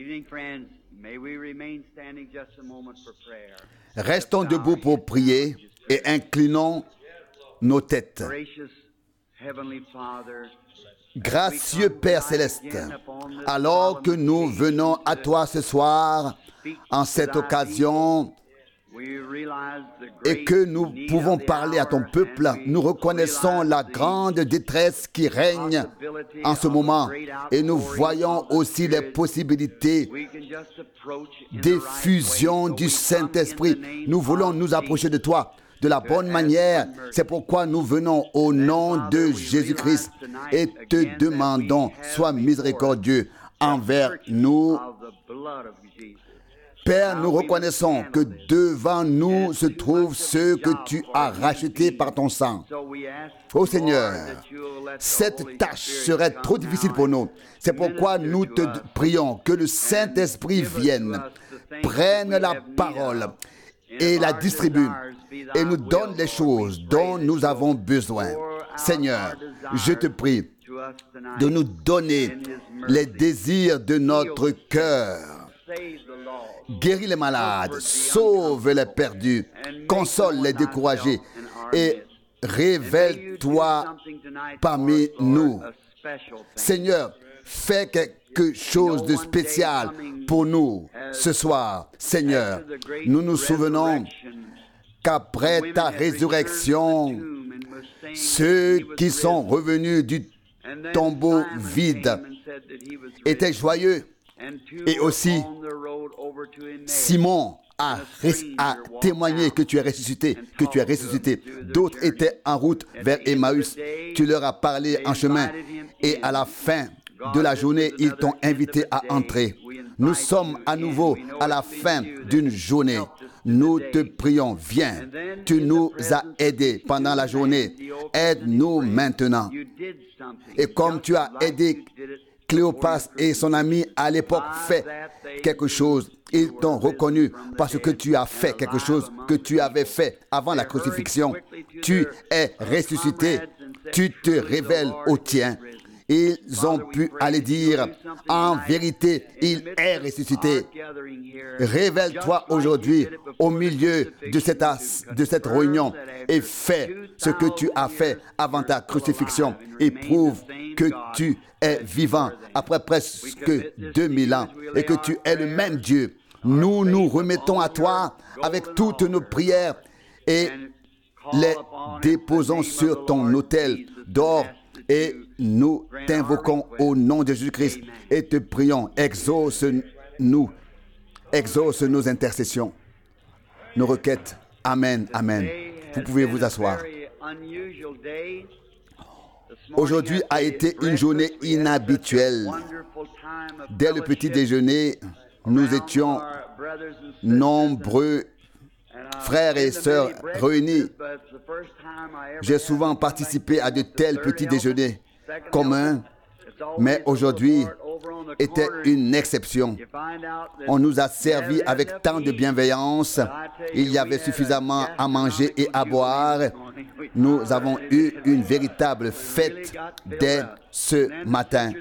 Restons debout pour prier et inclinons nos têtes. Gracieux Père Céleste, alors que nous venons à toi ce soir, en cette occasion, et que nous pouvons parler à ton peuple, nous reconnaissons la grande détresse qui règne en ce moment et nous voyons aussi les possibilités d'effusion du Saint-Esprit. Nous voulons nous approcher de toi de la bonne manière. C'est pourquoi nous venons au nom de Jésus-Christ et te demandons, sois miséricordieux envers nous. Père, nous reconnaissons que devant nous se trouvent ceux que tu as rachetés par ton sang. Ô Seigneur, cette tâche serait trop difficile pour nous. C'est pourquoi nous te prions que le Saint-Esprit vienne, prenne la parole et la distribue et nous donne les choses dont nous avons besoin. Seigneur, je te prie de nous donner les désirs de notre cœur. Guéris les malades, sauve les perdus, console les découragés et révèle-toi parmi nous. Seigneur, fais quelque chose de spécial pour nous ce soir. Seigneur, nous nous souvenons qu'après ta résurrection, ceux qui sont revenus du tombeau vide étaient joyeux. Et aussi, Simon a témoigné que tu es ressuscité, D'autres étaient en route vers Emmaüs. Tu leur as parlé en chemin et à la fin de la journée, ils t'ont invité à entrer. Nous sommes à nouveau à la fin d'une journée. Nous te prions, viens. Tu nous as aidés pendant la journée. Aide-nous maintenant. Et comme tu as aidé Cléopas et son ami à l'époque fait quelque chose. Ils t'ont reconnu parce que tu as fait quelque chose que tu avais fait avant la crucifixion. Tu es ressuscité. Tu te révèles aux tiens. Ils ont pu aller dire, en vérité, il est ressuscité. Révèle-toi aujourd'hui au milieu de cette réunion et fais ce que tu as fait avant ta crucifixion et prouve que tu es vivant après presque 2000 ans et que tu es le même Dieu. Nous nous remettons à toi avec toutes nos prières et les déposons sur ton autel d'or. Et nous t'invoquons au nom de Jésus-Christ et te prions, exauce nos intercessions, nos requêtes. Amen, amen. Vous pouvez vous asseoir. Aujourd'hui a été une journée inhabituelle. Dès le petit déjeuner, nous étions nombreux frères et sœurs réunis. J'ai souvent participé à de tels petits déjeuners communs, mais aujourd'hui était une exception. On nous a servi avec tant de bienveillance. Il y avait suffisamment à manger et à boire. Nous avons eu une véritable fête dès ce matin.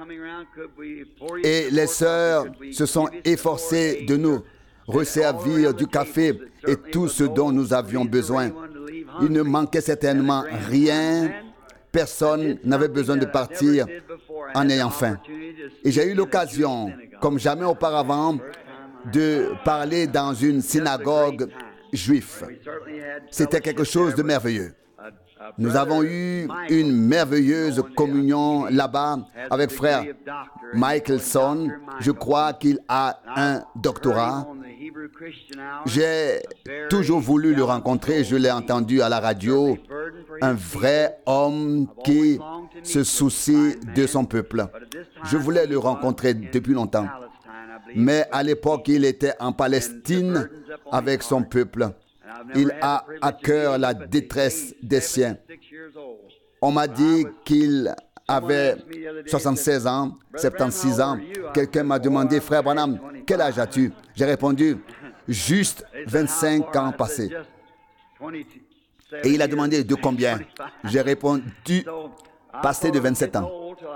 Et les sœurs se sont efforcées de nous resservir du café et tout ce dont nous avions besoin. Il ne manquait certainement rien. Personne n'avait besoin de partir en ayant faim. Et j'ai eu l'occasion, comme jamais auparavant, de parler dans une synagogue juive. C'était quelque chose de merveilleux. Nous avons eu une merveilleuse communion là-bas avec frère Michelson. Je crois qu'il a un doctorat. J'ai toujours voulu le rencontrer. Je l'ai entendu à la radio. Un vrai homme qui se soucie de son peuple. Je voulais le rencontrer depuis longtemps. Mais à l'époque, il était en Palestine avec son peuple. Il a à cœur la détresse des siens. On m'a dit qu'il avait 76 ans, 76 ans. Quelqu'un m'a demandé, frère Branham, quel âge as-tu? J'ai répondu, juste 25 ans passés. Et il a demandé de combien? J'ai répondu passé de 27 ans.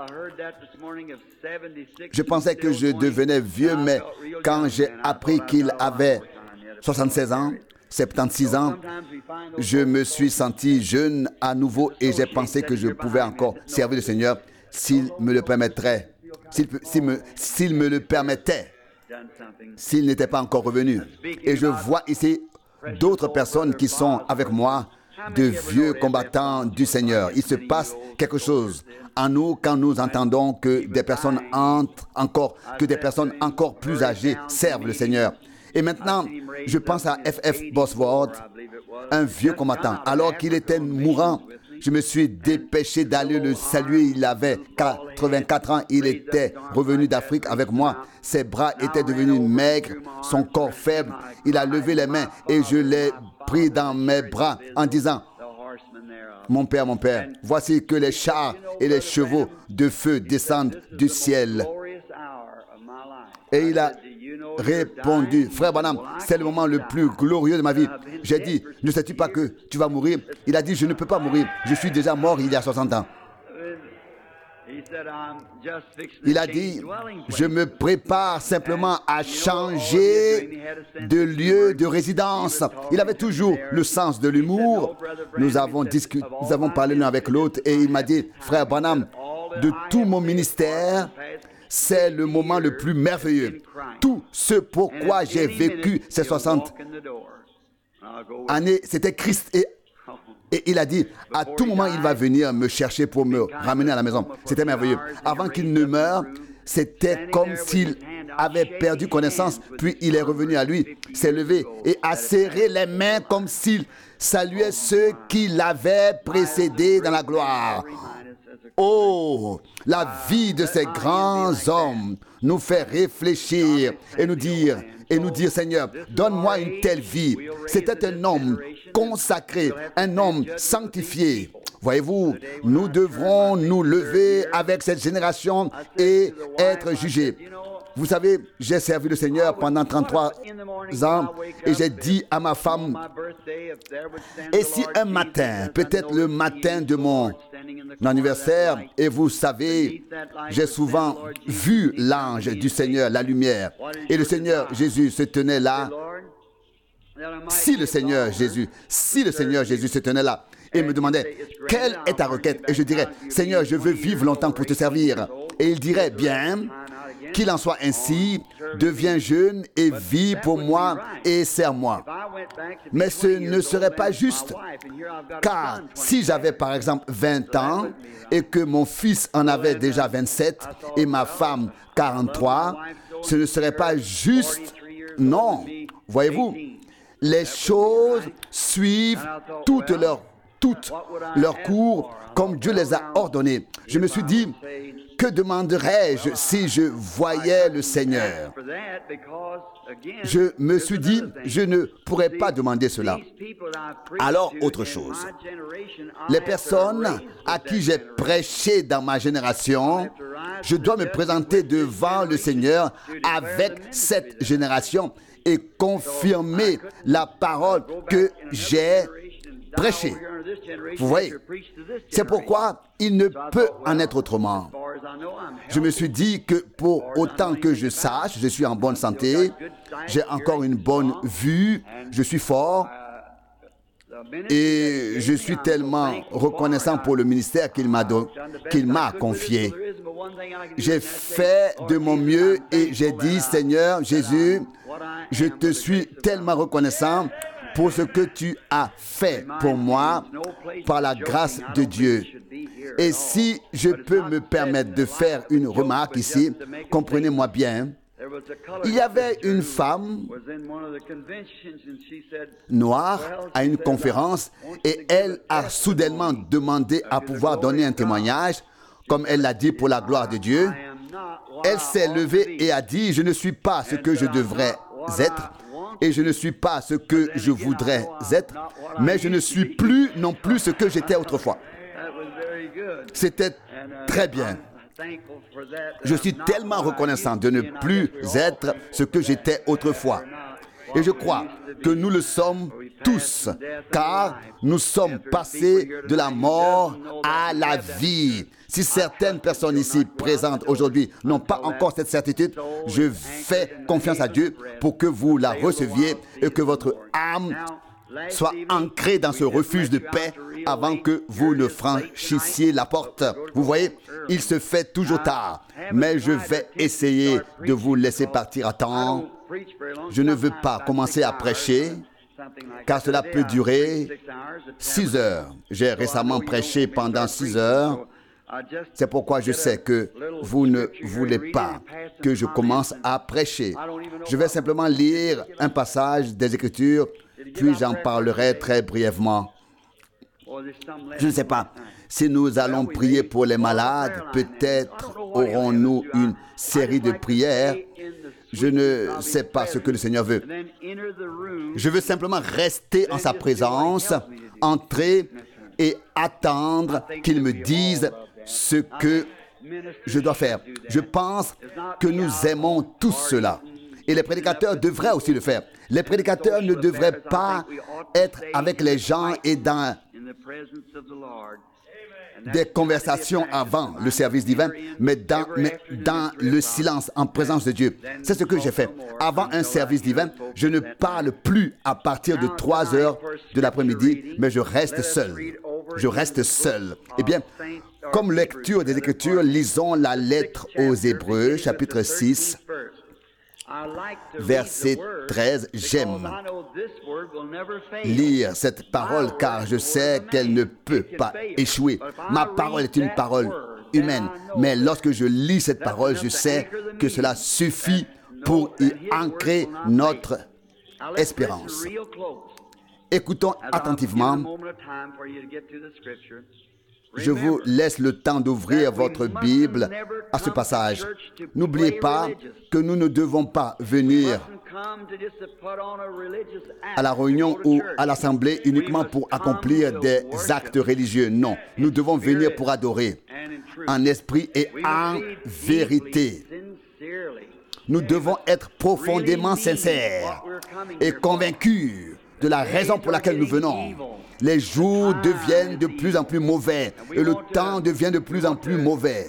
Je pensais que je devenais vieux, mais quand j'ai appris qu'il avait 76 ans, 76 ans, je me suis senti jeune à nouveau et j'ai pensé que je pouvais encore servir le Seigneur s'il me le permettrait, s'il me le permettait, s'il n'était pas encore revenu. Et je vois ici d'autres personnes qui sont avec moi, de vieux combattants du Seigneur. Il se passe quelque chose en nous quand nous entendons que des personnes encore plus âgées servent le Seigneur. Et maintenant, je pense à F.F. Bosworth, un vieux combattant. Alors qu'il était mourant, je me suis dépêché d'aller le saluer. Il avait 84 ans, il était revenu d'Afrique avec moi. Ses bras étaient devenus maigres, son corps faible. Il a levé les mains et je l'ai pris dans mes bras en disant: mon père, voici que les chars et les chevaux de feu descendent du ciel. Et il a répondu: frère Branham, c'est le moment le plus glorieux de ma vie. J'ai dit: ne sais-tu pas que tu vas mourir? Il a dit: je ne peux pas mourir, je suis déjà mort il y a 60 ans. Il a dit: je me prépare simplement à changer de lieu de résidence. Il avait toujours le sens de l'humour. Nous avons parlé l'un avec l'autre et il m'a dit: frère Branham, de tout mon ministère, c'est le moment le plus merveilleux. Tout ce pourquoi j'ai vécu ces 60 années, c'était Christ. Et il a dit: à tout moment, il va venir me chercher pour me ramener à la maison. C'était merveilleux. Avant qu'il ne meure, c'était comme s'il avait perdu connaissance. Puis il est revenu à lui, s'est levé et a serré les mains comme s'il saluait ceux qui l'avaient précédé dans la gloire. Oh, la vie de ces grands hommes nous fait réfléchir et nous dire, Seigneur, donne-moi une telle vie. C'était un homme consacré, un homme sanctifié. Voyez-vous, nous devrons nous lever avec cette génération et être jugés. Vous savez, j'ai servi le Seigneur pendant 33 ans et j'ai dit à ma femme: et si un matin, peut-être le matin de mon anniversaire, et vous savez, j'ai souvent vu l'ange du Seigneur, la lumière, et le Seigneur Jésus se tenait là. Si le Seigneur Jésus se tenait là et me demandait: quelle est ta requête? Et je dirais: Seigneur, je veux vivre longtemps pour te servir. Et il dirait: bien, qu'il en soit ainsi, deviens jeune et vis pour moi et sers-moi. Mais ce ne serait pas juste, car si j'avais par exemple 20 ans et que mon fils en avait déjà 27 et ma femme 43, ce ne serait pas juste. Non, voyez-vous, les choses suivent toutes leur cours comme Dieu les a ordonnées. Je me suis dit: que demanderais-je si je voyais le Seigneur? Je me suis dit: je ne pourrais pas demander cela. Alors, autre chose. Les personnes à qui j'ai prêché dans ma génération, je dois me présenter devant le Seigneur avec cette génération et confirmer la parole que j'ai prêchée. Vous voyez, c'est pourquoi il ne peut en être autrement. Je me suis dit que pour autant que je sache, je suis en bonne santé, j'ai encore une bonne vue, je suis fort et je suis tellement reconnaissant pour le ministère qu'il m'a confié. J'ai fait de mon mieux et j'ai dit: Seigneur Jésus, je te suis tellement reconnaissant pour ce que tu as fait pour moi par la grâce de Dieu. Et si je peux me permettre de faire une remarque ici, comprenez-moi bien, il y avait une femme noire à une conférence et elle a soudainement demandé à pouvoir donner un témoignage, comme elle l'a dit, pour la gloire de Dieu. Elle s'est levée et a dit: je ne suis pas ce que je devrais être et je ne suis pas ce que je voudrais être, mais je ne suis plus non plus ce que j'étais autrefois. C'était très bien. Je suis tellement reconnaissant de ne plus être ce que j'étais autrefois. Et je crois que nous le sommes tous, car nous sommes passés de la mort à la vie. Si certaines personnes ici présentes aujourd'hui n'ont pas encore cette certitude, je fais confiance à Dieu pour que vous la receviez et que votre âme soit ancrée dans ce refuge de paix avant que vous ne franchissiez la porte. Vous voyez, il se fait toujours tard, mais je vais essayer de vous laisser partir à temps. Je ne veux pas commencer à prêcher, car cela peut durer 6 heures. J'ai récemment prêché pendant 6 heures. C'est pourquoi je sais que vous ne voulez pas que je commence à prêcher. Je vais simplement lire un passage des Écritures, puis j'en parlerai très brièvement. Je ne sais pas si nous allons prier pour les malades. Peut-être aurons-nous une série de prières. Je ne sais pas ce que le Seigneur veut. Je veux simplement rester en sa présence, entrer et attendre qu'il me dise ce que je dois faire. Je pense que nous aimons tous cela. Et les prédicateurs devraient aussi le faire. Les prédicateurs ne devraient pas être avec les gens et dans des conversations avant le service divin, mais dans le silence, en présence de Dieu. C'est ce que j'ai fait. Avant un service divin, je ne parle plus à partir de 3 heures de l'après-midi, mais je reste seul. Je reste seul. Eh bien, comme lecture des Écritures, lisons la lettre aux Hébreux, chapitre 6, verset 13. J'aime lire cette parole car je sais qu'elle ne peut pas échouer. Ma parole est une parole humaine, mais lorsque je lis cette parole, je sais que cela suffit pour y ancrer notre espérance. Écoutons attentivement. Je vous laisse le temps d'ouvrir votre Bible à ce passage. N'oubliez pas que nous ne devons pas venir à la réunion ou à l'assemblée uniquement pour accomplir des actes religieux. Non, nous devons venir pour adorer en esprit et en vérité. Nous devons être profondément sincères et convaincus de la raison pour laquelle nous venons. Les jours deviennent de plus en plus mauvais et le temps devient de plus en plus mauvais.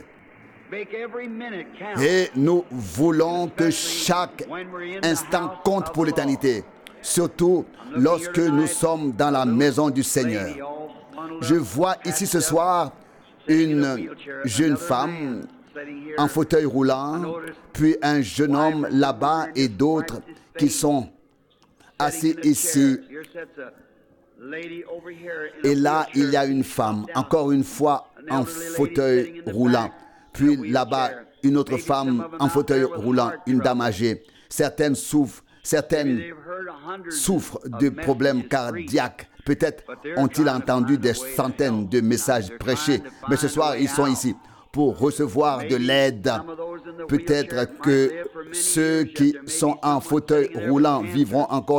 Et nous voulons que chaque instant compte pour l'éternité, surtout lorsque nous sommes dans la maison du Seigneur. Je vois ici ce soir une jeune femme en fauteuil roulant, puis un jeune homme là-bas et d'autres qui sont assis ici. Et là, il y a une femme, encore une fois, en fauteuil roulant. Puis là-bas, une autre femme en fauteuil roulant, une dame âgée. Certaines souffrent de problèmes cardiaques. Peut-être ont-ils entendu des centaines de messages prêchés. Mais ce soir, ils sont ici pour recevoir de l'aide. Peut-être que ceux qui sont en fauteuil roulant vivront encore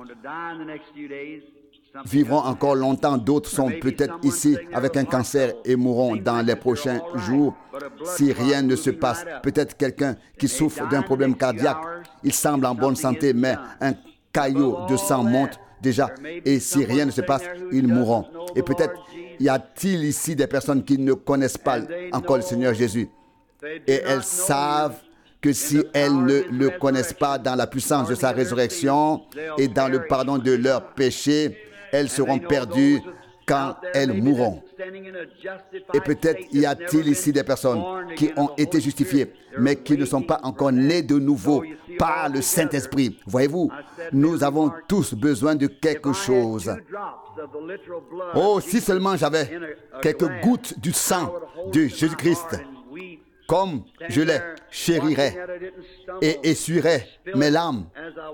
longtemps. D'autres sont peut-être ici avec un cancer et mourront dans les prochains jours si rien ne se passe. Peut-être quelqu'un qui souffre d'un problème cardiaque. Il semble en bonne santé, mais un caillot de sang monte déjà. Et si rien ne se passe, ils mourront. Et peut-être y a-t-il ici des personnes qui ne connaissent pas encore le Seigneur Jésus. Et elles savent que si elles ne le connaissent pas dans la puissance de sa résurrection et dans le pardon de leurs péchés, elles seront perdues quand elles mourront. Et peut-être y a-t-il ici des personnes qui ont été justifiées, mais qui ne sont pas encore nées de nouveau par le Saint-Esprit. Voyez-vous, nous avons tous besoin de quelque chose. Oh, si seulement j'avais quelques gouttes du sang de Jésus-Christ, comme je les chérirais et essuierais mes larmes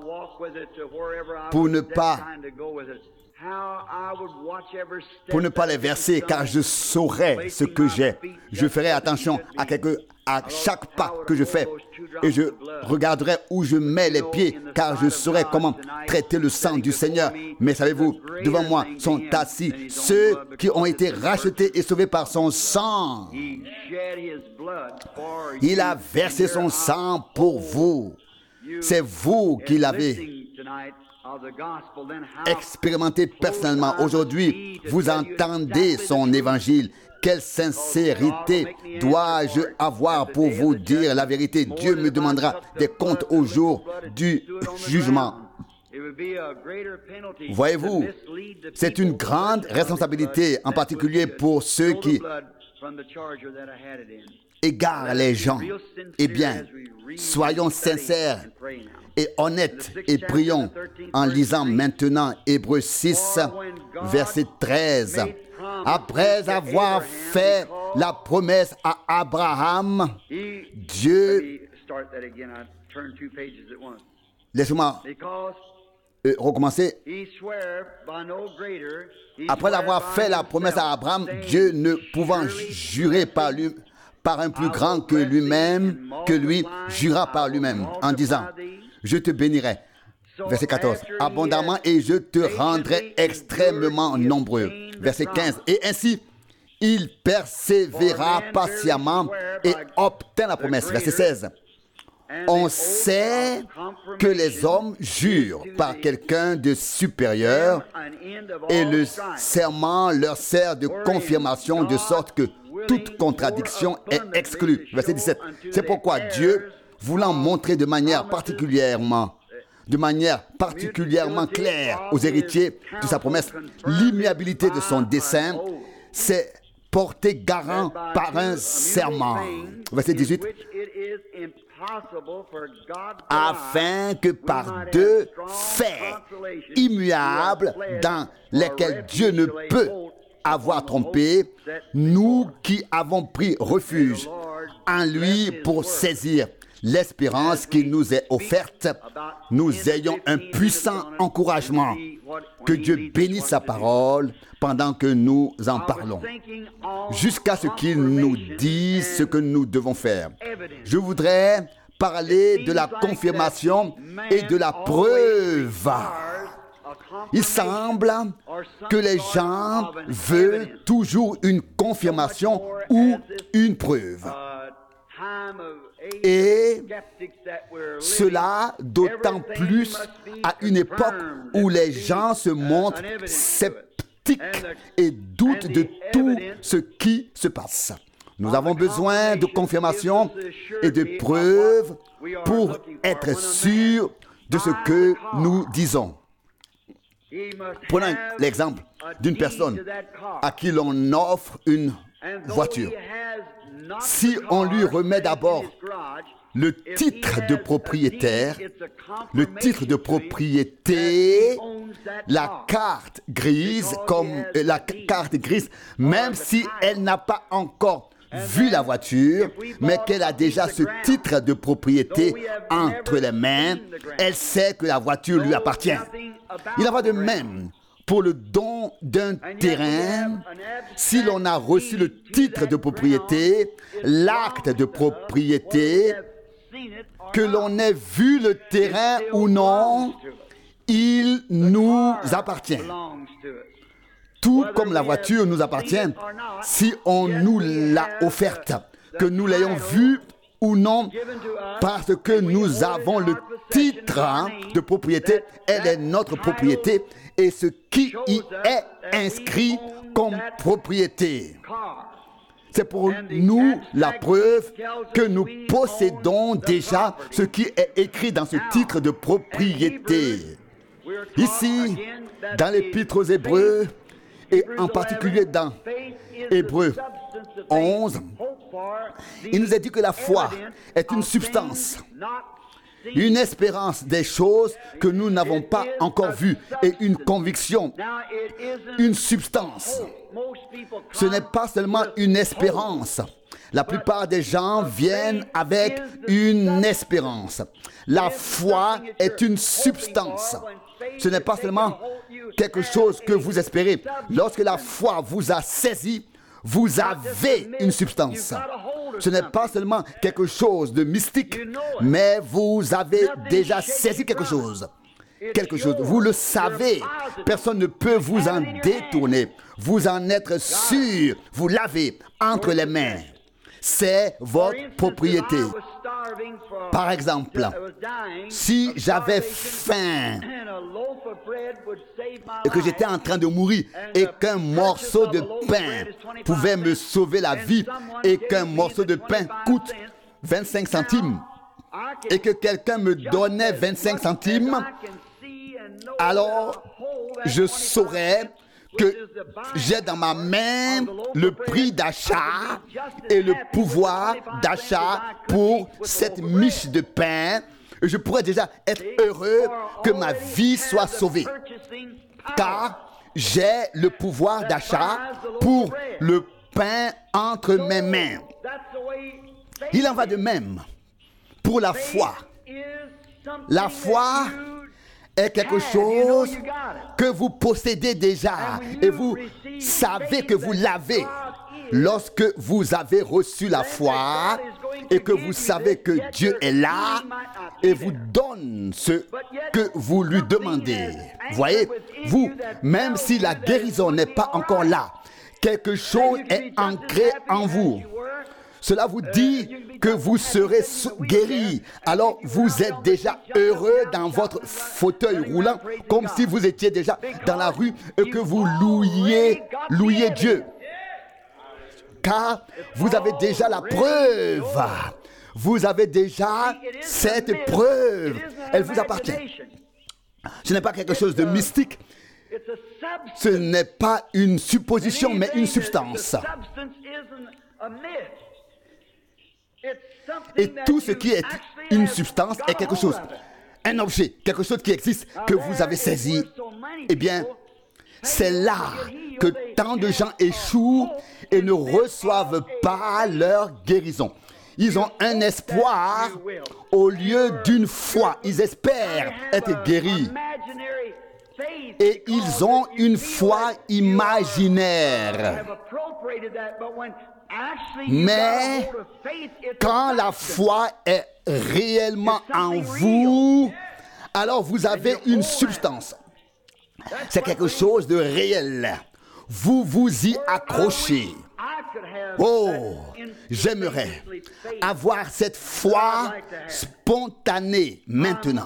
pour ne pas les verser, car je saurais ce que j'ai. Je ferai attention à chaque pas que je fais et je regarderai où je mets les pieds, car je saurai comment traiter le sang du Seigneur. Mais savez-vous, devant moi sont assis ceux qui ont été rachetés et sauvés par son sang. Il a versé son sang pour vous. C'est vous qui l'avez expérimenté personnellement. Aujourd'hui, vous entendez son évangile. Quelle sincérité dois-je avoir pour vous dire la vérité? Dieu me demandera des comptes au jour du jugement. Voyez-vous, c'est une grande responsabilité, en particulier pour ceux qui égarent les gens. Eh bien, soyons sincères et honnêtes et prions en lisant maintenant Hébreux 6, verset 13. Après avoir fait la promesse à Abraham, Dieu... Laissez-moi recommencer. Après avoir fait la promesse à Abraham, Dieu ne pouvant jurer par un plus grand que lui-même, que lui jura par lui-même en disant, je te bénirai. Verset 14, abondamment et je te rendrai extrêmement nombreux. Verset 15, et ainsi, il persévéra patiemment et obtint la promesse. Verset 16, on sait que les hommes jurent par quelqu'un de supérieur et le serment leur sert de confirmation de sorte que toute contradiction est exclue. Verset 17, c'est pourquoi Dieu, voulant montrer de manière particulièrement claire aux héritiers de sa promesse l'immuabilité de son dessein, s'est porté garant par un serment. Verset 18. Afin que par deux faits immuables dans lesquels Dieu ne peut avoir trompé, nous qui avons pris refuge en lui pour saisir l'espérance qui nous est offerte, nous ayons un puissant encouragement. Que Dieu bénisse sa parole pendant que nous en parlons, jusqu'à ce qu'il nous dise ce que nous devons faire. Je voudrais parler de la confirmation et de la preuve. Il semble que les gens veulent toujours une confirmation ou une preuve. Et cela d'autant plus à une époque où les gens se montrent sceptiques et doutent de tout ce qui se passe. Nous avons besoin de confirmation et de preuves pour être sûrs de ce que nous disons. Prenons l'exemple d'une personne à qui l'on offre une voiture. Si on lui remet d'abord le titre de propriétaire, le titre de propriété, la carte grise, même si elle n'a pas encore vu la voiture, mais qu'elle a déjà ce titre de propriété entre les mains, elle sait que la voiture lui appartient. Il en va de même pour le don d'un terrain. Si l'on a reçu le titre de propriété, l'acte de propriété, que l'on ait vu le terrain ou non, il nous appartient. Tout comme la voiture nous appartient, si on nous l'a offerte, que nous l'ayons vue ou non, parce que nous avons le titre de propriété, elle est notre propriété, et ce qui y est inscrit comme propriété. C'est pour nous la preuve que nous possédons déjà ce qui est écrit dans ce titre de propriété. Ici, dans l'Épître aux Hébreux, et en particulier dans Hébreux 11, il nous est dit que la foi est une substance, une espérance des choses que nous n'avons pas encore vues et une conviction, une substance. Ce n'est pas seulement une espérance. La plupart des gens viennent avec une espérance. La foi est une substance. Ce n'est pas seulement quelque chose que vous espérez. Lorsque la foi vous a saisi, vous avez une substance. Ce n'est pas seulement quelque chose de mystique, mais vous avez déjà saisi quelque chose. Quelque chose, vous le savez, personne ne peut vous en détourner. Vous en êtes sûr, vous l'avez entre les mains. C'est votre propriété. Par exemple, si j'avais faim et que j'étais en train de mourir et qu'un morceau de pain pouvait me sauver la vie et qu'un morceau de pain coûte 25 centimes et que quelqu'un me donnait 25 centimes, alors je saurais que j'ai dans ma main le prix d'achat et le pouvoir d'achat pour cette miche de pain. Je pourrais déjà être heureux que ma vie soit sauvée, car j'ai le pouvoir d'achat pour le pain entre mes mains. Il en va de même pour la foi. La foi est quelque chose que vous possédez déjà et vous savez que vous l'avez. Lorsque vous avez reçu la foi et que vous savez que Dieu est là et vous donne ce que vous lui demandez. Voyez, vous, même si la guérison n'est pas encore là, quelque chose est ancré en vous. Cela vous dit que vous serez guéri. Alors vous êtes déjà heureux dans votre fauteuil roulant, comme si vous étiez déjà dans la rue et que vous louiez Dieu. Car vous avez déjà la preuve. Vous avez déjà cette preuve. Elle vous appartient. Ce n'est pas quelque chose de mystique. Ce n'est pas une supposition, mais une substance. Et tout ce qui est une substance est quelque chose, un objet, quelque chose qui existe, que vous avez saisi. Eh bien, c'est là que tant de gens échouent et ne reçoivent pas leur guérison. Ils ont un espoir au lieu d'une foi. Ils espèrent être guéris. Et ils ont une foi imaginaire. Mais quand la foi est réellement en vous, alors vous avez une substance. C'est quelque chose de réel. Vous vous y accrochez. Oh, j'aimerais avoir cette foi spontanée maintenant.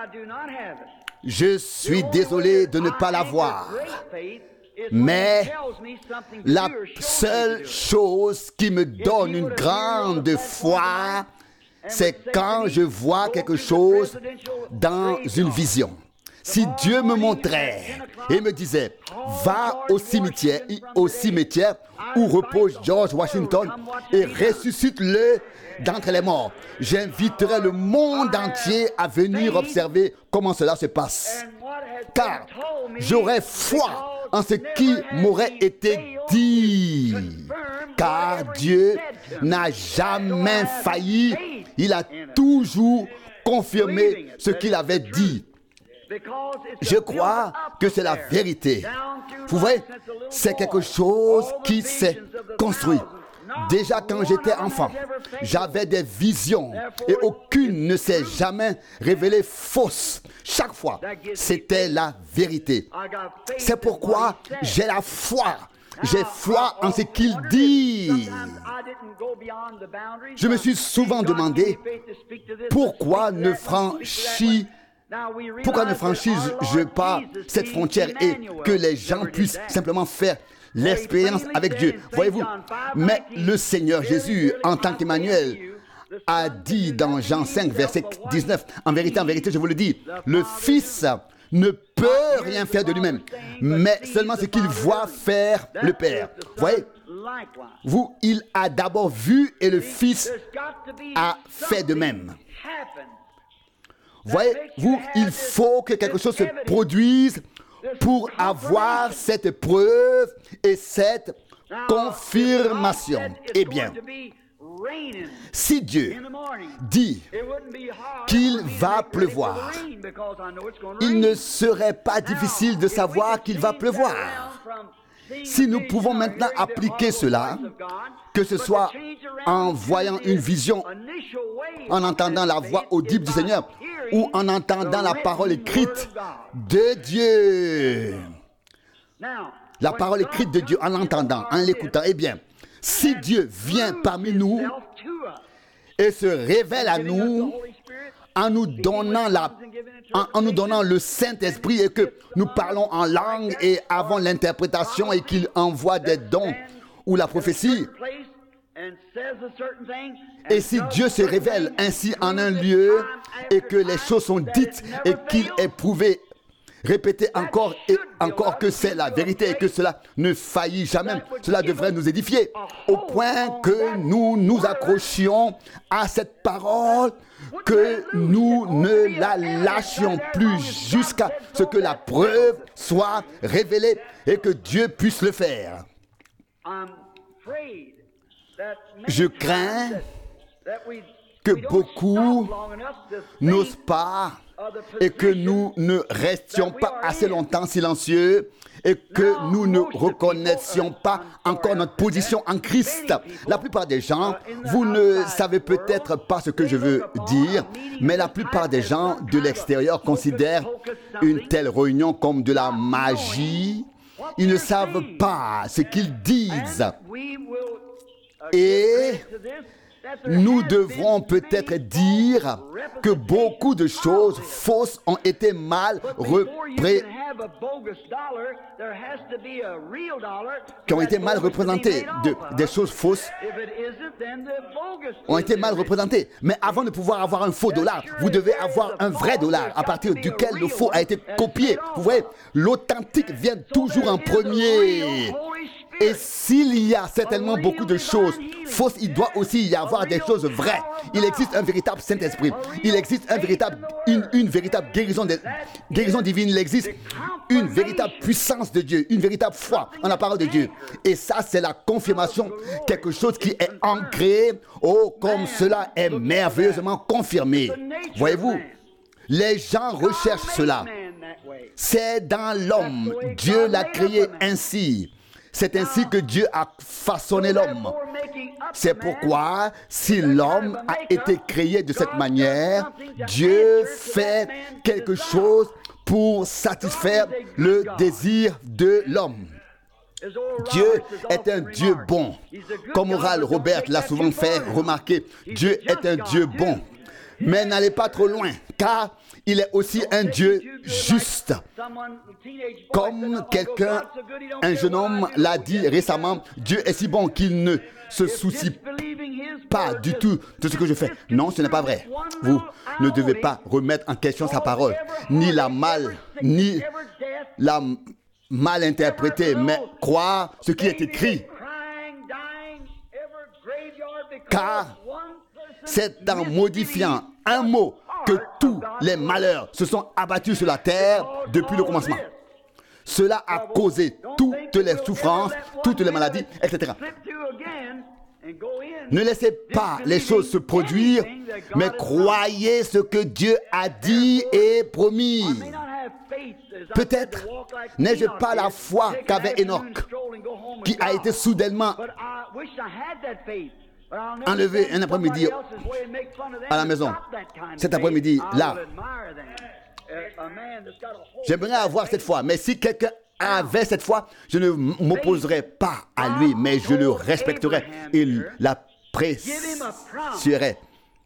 Je suis désolé de ne pas l'avoir. Mais la seule chose qui me donne une grande foi, c'est quand je vois quelque chose dans une vision. Si Dieu me montrait et me disait, va au cimetière où repose George Washington et ressuscite-le d'entre les morts, j'inviterais le monde entier à venir observer comment cela se passe. Car j'aurais foi en ce qui m'aurait été dit. Car Dieu n'a jamais failli. Il a toujours confirmé ce qu'il avait dit. Je crois que c'est la vérité. Vous voyez, c'est quelque chose qui s'est construit. Déjà quand j'étais enfant, j'avais des visions et aucune ne s'est jamais révélée fausse. Chaque fois, c'était la vérité. C'est pourquoi j'ai la foi. J'ai foi en ce qu'il dit. Je me suis souvent demandé pourquoi ne franchis-je pas cette frontière et que les gens puissent simplement faire l'expérience avec Dieu. Voyez-vous, mais le Seigneur Jésus, en tant qu'Emmanuel, a dit dans Jean 5, verset 19, en vérité, je vous le dis, le Fils ne peut rien faire de lui-même, mais seulement ce qu'il voit faire le Père. Voyez, il a d'abord vu et le Fils a fait de même. Voyez-vous, il faut que quelque chose se produise pour avoir cette preuve et cette confirmation. Eh bien, si Dieu dit qu'il va pleuvoir, il ne serait pas difficile de savoir qu'il va pleuvoir. Si nous pouvons maintenant appliquer cela, que ce soit en voyant une vision, en entendant la voix audible du Seigneur, ou en entendant la parole écrite de Dieu. La parole écrite de Dieu, en l'entendant, en l'écoutant. Eh bien, si Dieu vient parmi nous et se révèle à nous en nous donnant en nous donnant le Saint-Esprit et que nous parlons en langue et avons l'interprétation et qu'il envoie des dons ou la prophétie. Et si Dieu se révèle ainsi en un lieu et que les choses sont dites et qu'il est prouvé, répété encore et encore que c'est la vérité et que cela ne faillit jamais, cela devrait nous édifier au point que nous nous accrochions à cette parole, que nous ne la lâchions plus jusqu'à ce que la preuve soit révélée et que Dieu puisse le faire. Je crains que beaucoup n'osent pas et que nous ne restions pas assez longtemps silencieux et que nous ne reconnaissions pas encore notre position en Christ. La plupart des gens, vous ne savez peut-être pas ce que je veux dire, mais la plupart des gens de l'extérieur considèrent une telle réunion comme de la magie. Ils ne savent pas ce qu'ils disent. Et nous devrons peut-être dire que beaucoup de choses fausses ont été mal représentées. Des choses fausses ont été mal représentées. Mais avant de pouvoir avoir un faux dollar, vous devez avoir un vrai dollar à partir duquel le faux a été copié. Vous voyez, l'authentique vient toujours en premier. Et s'il y a certainement beaucoup de choses fausses, il doit aussi y avoir des choses vraies. Il existe un véritable Saint-Esprit. Il existe une véritable guérison divine. Il existe une véritable puissance de Dieu, une véritable foi en la parole de Dieu. Et ça, c'est la confirmation, quelque chose qui est ancré. Oh, comme cela est merveilleusement confirmé. Voyez-vous, les gens recherchent cela. C'est dans l'homme. Dieu l'a créé ainsi. C'est ainsi que Dieu a façonné l'homme. C'est pourquoi, si l'homme a été créé de cette manière, Dieu fait quelque chose pour satisfaire le désir de l'homme. Dieu est un Dieu bon. Comme Oral Robert l'a souvent fait remarquer, Dieu est un Dieu bon. Mais n'allez pas trop loin, car il est aussi un Dieu juste. Comme un jeune homme l'a dit récemment, Dieu est si bon qu'il ne se soucie pas du tout de ce que je fais. Non, ce n'est pas vrai. Vous ne devez pas remettre en question sa parole, ni la mal interpréter, mais croire ce qui est écrit. Car c'est en modifiant un mot que tous les malheurs se sont abattus sur la terre depuis le commencement. Cela a causé toutes les souffrances, toutes les maladies, etc. Ne laissez pas les choses se produire, mais croyez ce que Dieu a dit et promis. Peut-être n'ai-je pas la foi qu'avait Enoch, qui a été soudainement enlevé un après-midi à la maison. Cet après-midi, là. J'aimerais avoir cette foi. Mais si quelqu'un avait cette foi, je ne m'opposerais pas à lui, mais je le respecterais et l'apprécierais.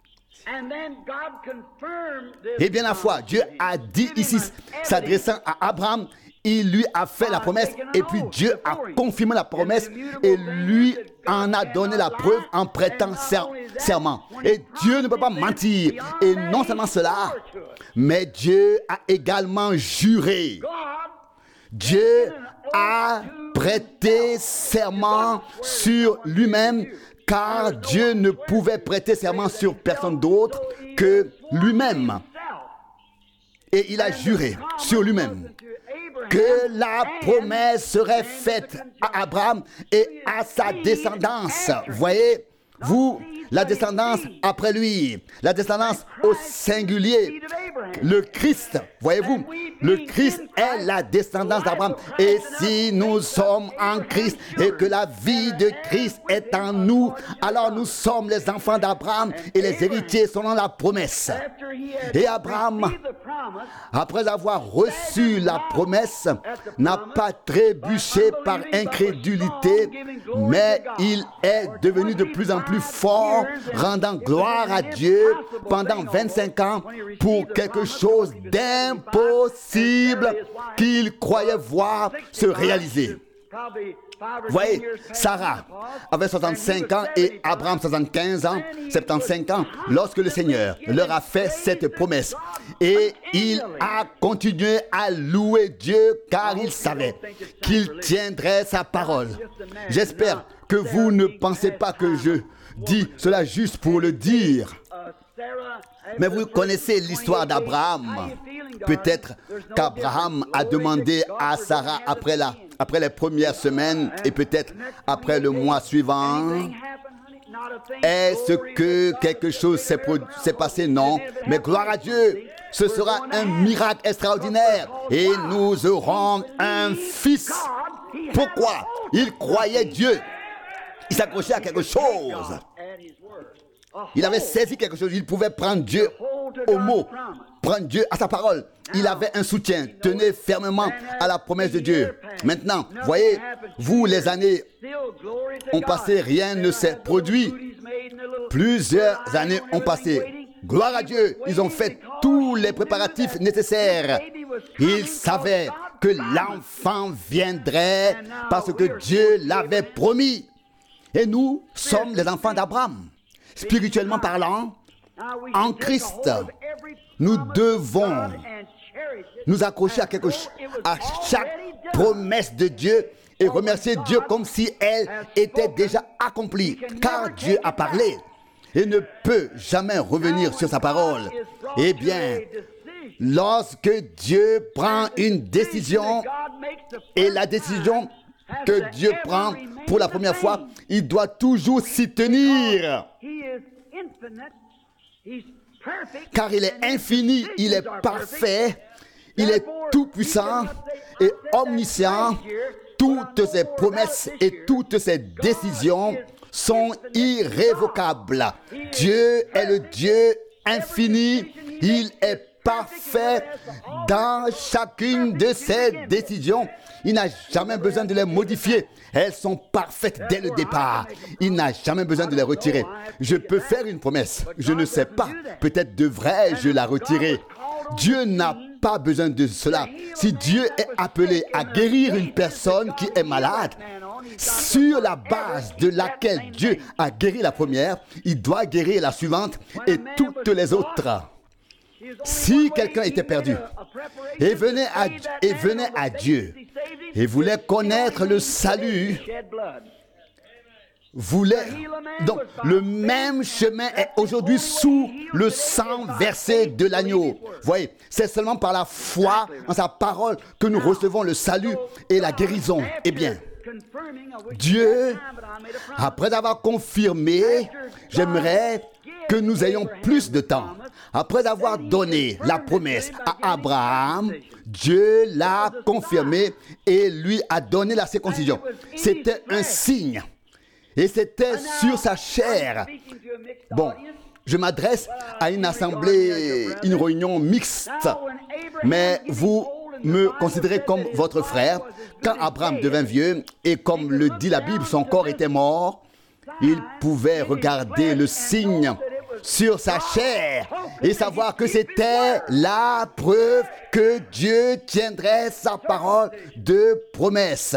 Et bien la foi, Dieu a dit ici, s'adressant à Abraham, il lui a fait la promesse et puis Dieu a confirmé la promesse et lui en a donné la preuve en prêtant serment. Et Dieu ne peut pas mentir. Et non seulement cela, mais Dieu a également juré. Dieu a prêté serment sur lui-même, car Dieu ne pouvait prêter serment sur personne d'autre que lui-même. Et il a juré sur lui-même que la promesse serait faite à Abraham et à sa descendance. Voyez-vous, la descendance après lui, la descendance au singulier, le Christ. Voyez-vous, le Christ est la descendance d'Abraham. Et si nous sommes en Christ et que la vie de Christ est en nous, alors nous sommes les enfants d'Abraham et les héritiers selon la promesse. Et Abraham après avoir reçu la promesse, n'a pas trébuché par incrédulité, mais il est devenu de plus en plus fort, rendant gloire à Dieu pendant 25 ans pour quelque chose d'impossible qu'il croyait voir se réaliser. Vous voyez, Sarah avait 65 ans et Abraham 75 ans, 75 ans, lorsque le Seigneur leur a fait cette promesse. Et il a continué à louer Dieu car il savait qu'il tiendrait sa parole. J'espère que vous ne pensez pas que je dis cela juste pour le dire. Mais vous connaissez l'histoire d'Abraham. Peut-être qu'Abraham a demandé à Sarah après les premières semaines et peut-être après le mois suivant, est-ce que quelque chose s'est passé? Non. Mais gloire à Dieu, ce sera un miracle extraordinaire et nous aurons un fils. Pourquoi? Il croyait Dieu. Il s'accrochait à quelque chose. Il avait saisi quelque chose. Il pouvait prendre Dieu au mot, prendre Dieu à sa parole. Il avait un soutien. Tenez fermement à la promesse de Dieu. Maintenant, voyez, vous, les années ont passé, rien ne s'est produit. Plusieurs années ont passé. Gloire à Dieu, ils ont fait tous les préparatifs nécessaires. Ils savaient que l'enfant viendrait parce que Dieu l'avait promis. Et nous sommes les enfants d'Abraham. Spirituellement parlant, en Christ, nous devons nous accrocher à chaque promesse de Dieu et remercier Dieu comme si elle était déjà accomplie. Car Dieu a parlé et ne peut jamais revenir sur sa parole. Eh bien, lorsque Dieu prend une décision et la décision que Dieu prend pour la première fois, il doit toujours s'y tenir. Car il est infini, il est parfait, il est tout-puissant et omniscient. Toutes ses promesses et toutes ses décisions sont irrévocables. Dieu est le Dieu infini, il est parfait dans chacune de ses décisions. Il n'a jamais besoin de les modifier. Elles sont parfaites dès le départ. Il n'a jamais besoin de les retirer. Je peux faire une promesse. Je ne sais pas. Peut-être devrais-je la retirer. Dieu n'a pas besoin de cela. Si Dieu est appelé à guérir une personne qui est malade, sur la base de laquelle Dieu a guéri la première, il doit guérir la suivante et toutes les autres. Si quelqu'un était perdu et venait à Dieu et voulait connaître le salut, donc le même chemin est aujourd'hui sous le sang versé de l'agneau. Voyez, c'est seulement par la foi en sa parole que nous recevons le salut et la guérison. Eh bien, Dieu, après avoir confirmé, j'aimerais que nous ayons plus de temps. Après avoir donné la promesse à Abraham, Dieu l'a confirmé et lui a donné la circoncision. C'était un signe. Et c'était sur sa chair. Bon, je m'adresse à une assemblée, une réunion mixte. Mais vous me considérez comme votre frère. Quand Abraham devint vieux, et comme le dit la Bible, son corps était mort, il pouvait regarder le signe sur sa chair et savoir que c'était la preuve que Dieu tiendrait sa parole de promesse.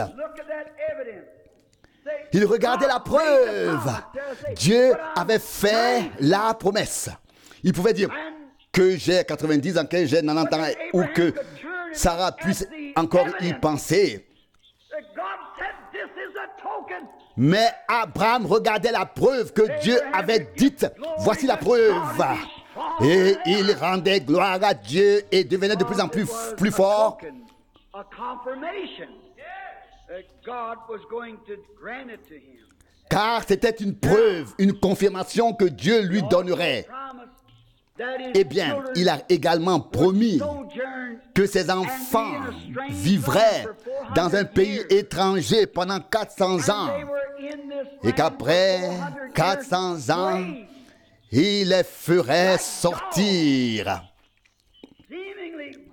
Il regardait la preuve. Dieu avait fait la promesse. Il pouvait dire que j'ai 90 ans, que j'ai 90 ans, ou que Sarah puisse encore y penser. Mais Abraham regardait la preuve que Dieu avait dite. Voici la preuve. Et il rendait gloire à Dieu et devenait de plus en plus fort. Car c'était une preuve, une confirmation que Dieu lui donnerait. Eh bien, il a également promis que ses enfants vivraient dans un pays étranger pendant 400 ans. Et qu'après 400 ans, il les ferait sortir.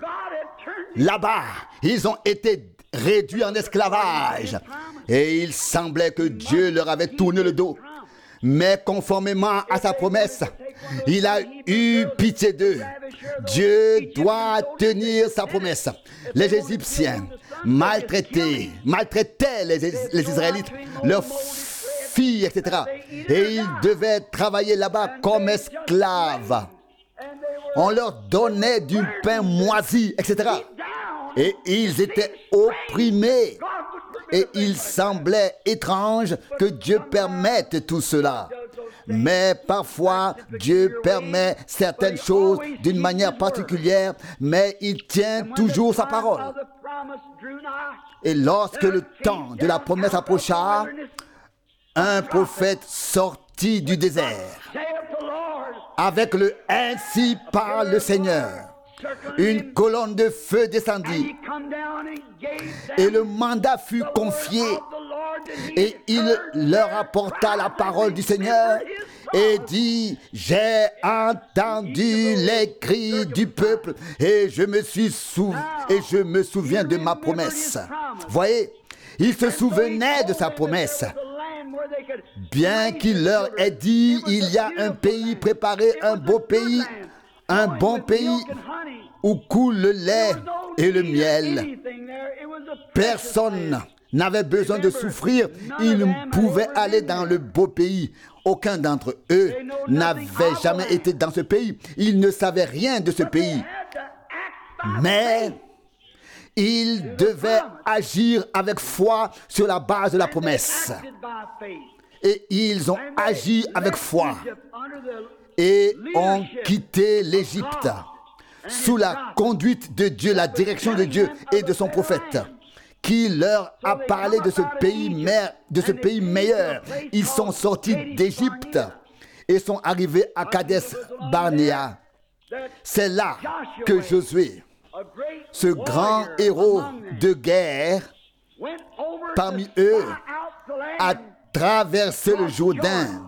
là-bas, ils ont été réduits en esclavage. Et il semblait que Dieu leur avait tourné le dos. Mais conformément à sa promesse, il a eu pitié d'eux. Dieu doit tenir sa promesse. Les Égyptiens maltraitaient les Israélites, leurs filles, etc. Et ils devaient travailler là-bas comme esclaves. On leur donnait du pain moisi, etc. Et ils étaient opprimés. Et il semblait étrange que Dieu permette tout cela. Mais parfois, Dieu permet certaines choses d'une manière particulière, mais il tient toujours sa parole. Et lorsque le temps de la promesse approcha, un prophète sortit du désert avec le « Ainsi parle le Seigneur ». Une colonne de feu descendit et le mandat fut confié et il leur apporta la parole du Seigneur et dit: j'ai entendu les cris du peuple et je me souviens de ma promesse. Voyez, il se souvenait de sa promesse. Bien qu'il leur ait dit: il y a un pays préparé, un beau pays, un bon pays où coule le lait et le miel. Personne n'avait besoin de souffrir. Ils pouvaient aller dans le beau pays. Aucun d'entre eux n'avait jamais été dans ce pays. Ils ne savaient rien de ce pays. Mais ils devaient agir avec foi sur la base de la promesse. Et ils ont agi avec foi. Et ont quitté l'Égypte sous la conduite de Dieu, la direction de Dieu et de son prophète, qui leur a parlé de ce pays meilleur. Ils sont sortis d'Égypte et sont arrivés à Kadès Barnéa. C'est là que Josué, ce grand héros de guerre, parmi eux, a traversé le Jourdain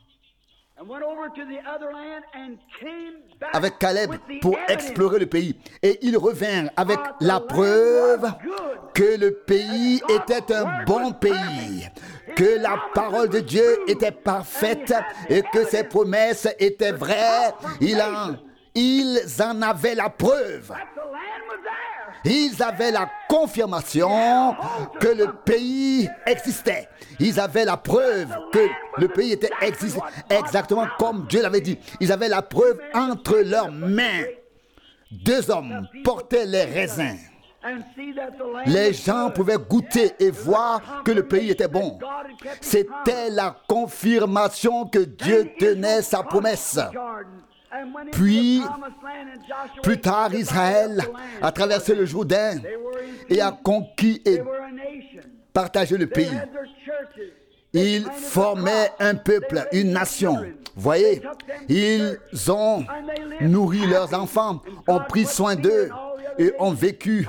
avec Caleb pour explorer le pays. Et ils revinrent avec la preuve que le pays était un bon pays, que la parole de Dieu était parfaite et que ses promesses étaient vraies. Ils en avaient la preuve. Ils avaient la confirmation que le pays existait. Ils avaient la preuve que le pays était exactement comme Dieu l'avait dit. Ils avaient la preuve entre leurs mains. Deux hommes portaient les raisins. Les gens pouvaient goûter et voir que le pays était bon. C'était la confirmation que Dieu tenait sa promesse. Puis, plus tard, Israël a traversé le Jourdain et a conquis et partagé le pays. Ils formaient un peuple, une nation. Voyez, ils ont nourri leurs enfants, ont pris soin d'eux et ont vécu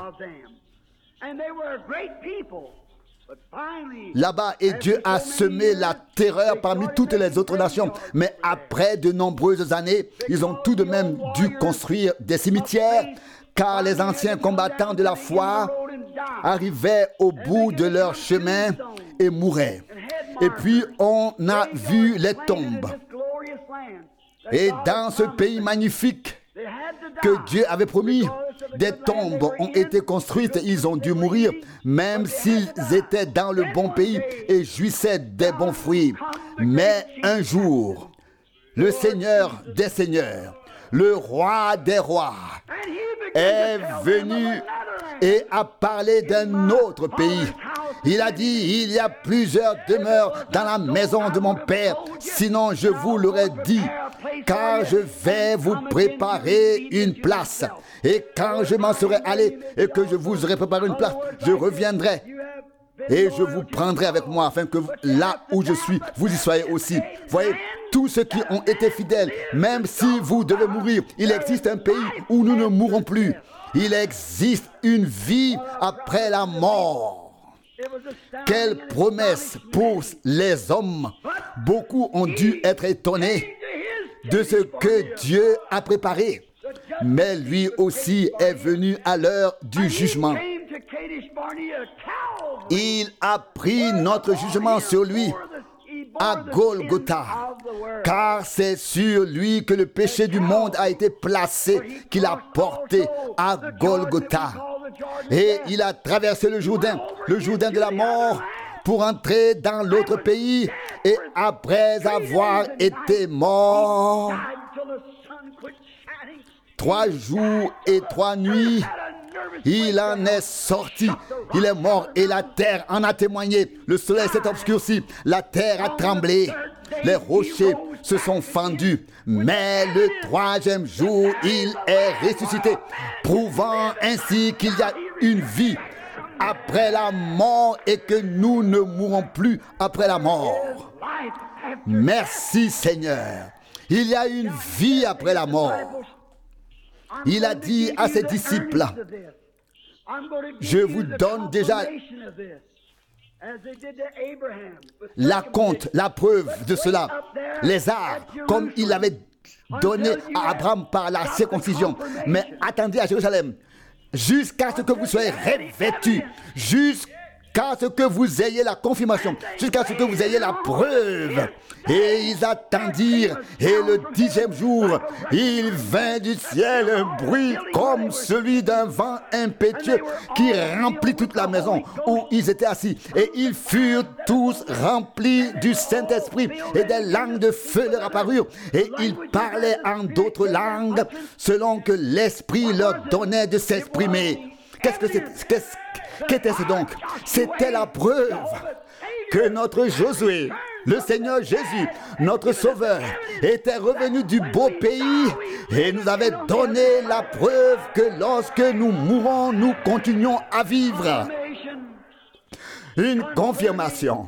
là-bas, et Dieu a semé la terreur parmi toutes les autres nations. Mais après de nombreuses années, ils ont tout de même dû construire des cimetières, car les anciens combattants de la foi arrivaient au bout de leur chemin et mouraient. Et puis on a vu les tombes. Et dans ce pays magnifique que Dieu avait promis, des tombes ont été construites, ils ont dû mourir, même s'ils étaient dans le bon pays et jouissaient des bons fruits. Mais un jour, le Seigneur des Seigneurs, le Roi des Rois, est venu et a parlé d'un autre pays. Il a dit: il y a plusieurs demeures dans la maison de mon Père, sinon je vous l'aurais dit, car je vais vous préparer une place. Et quand je m'en serai allé et que je vous aurai préparé une place, je reviendrai et je vous prendrai avec moi, afin que là où je suis, vous y soyez aussi. Voyez, tous ceux qui ont été fidèles, même si vous devez mourir, il existe un pays où nous ne mourrons plus. Il existe une vie après la mort. Quelle promesse pour les hommes! Beaucoup ont dû être étonnés de ce que Dieu a préparé. mais lui aussi est venu à l'heure du jugement. Il a pris notre jugement sur lui à Golgotha, car c'est sur lui que le péché du monde a été placé, qu'il a porté à Golgotha. Et il a traversé le Jourdain de la mort, pour entrer dans l'autre pays. Et après avoir été mort 3 jours et 3 nuits, il en est sorti. Il est mort et la terre en a témoigné. Le soleil s'est obscurci, la terre a tremblé, les rochers se sont fendus. Mais le 3e jour, il est ressuscité, prouvant ainsi qu'il y a une vie après la mort et que nous ne mourrons plus après la mort. Merci Seigneur. Il y a une vie après la mort. Il a dit à ses disciples, je vous donne déjà la preuve de cela, les arts, comme il avait donné à Abraham par la circoncision. Mais attendez à Jérusalem, jusqu'à ce que vous soyez revêtus, jusqu'à ce que vous ayez la confirmation, jusqu'à ce que vous ayez la preuve. Et ils attendirent, et le 10e jour, il vint du ciel un bruit comme celui d'un vent impétueux qui remplit toute la maison où ils étaient assis. Et ils furent tous remplis du Saint-Esprit, et des langues de feu leur apparurent. Et ils parlaient en d'autres langues, selon que l'Esprit leur donnait de s'exprimer. Qu'était-ce donc? C'était la preuve que notre Josué, le Seigneur Jésus, notre Sauveur, était revenu du beau pays et nous avait donné la preuve que lorsque nous mourons, nous continuons à vivre. Une confirmation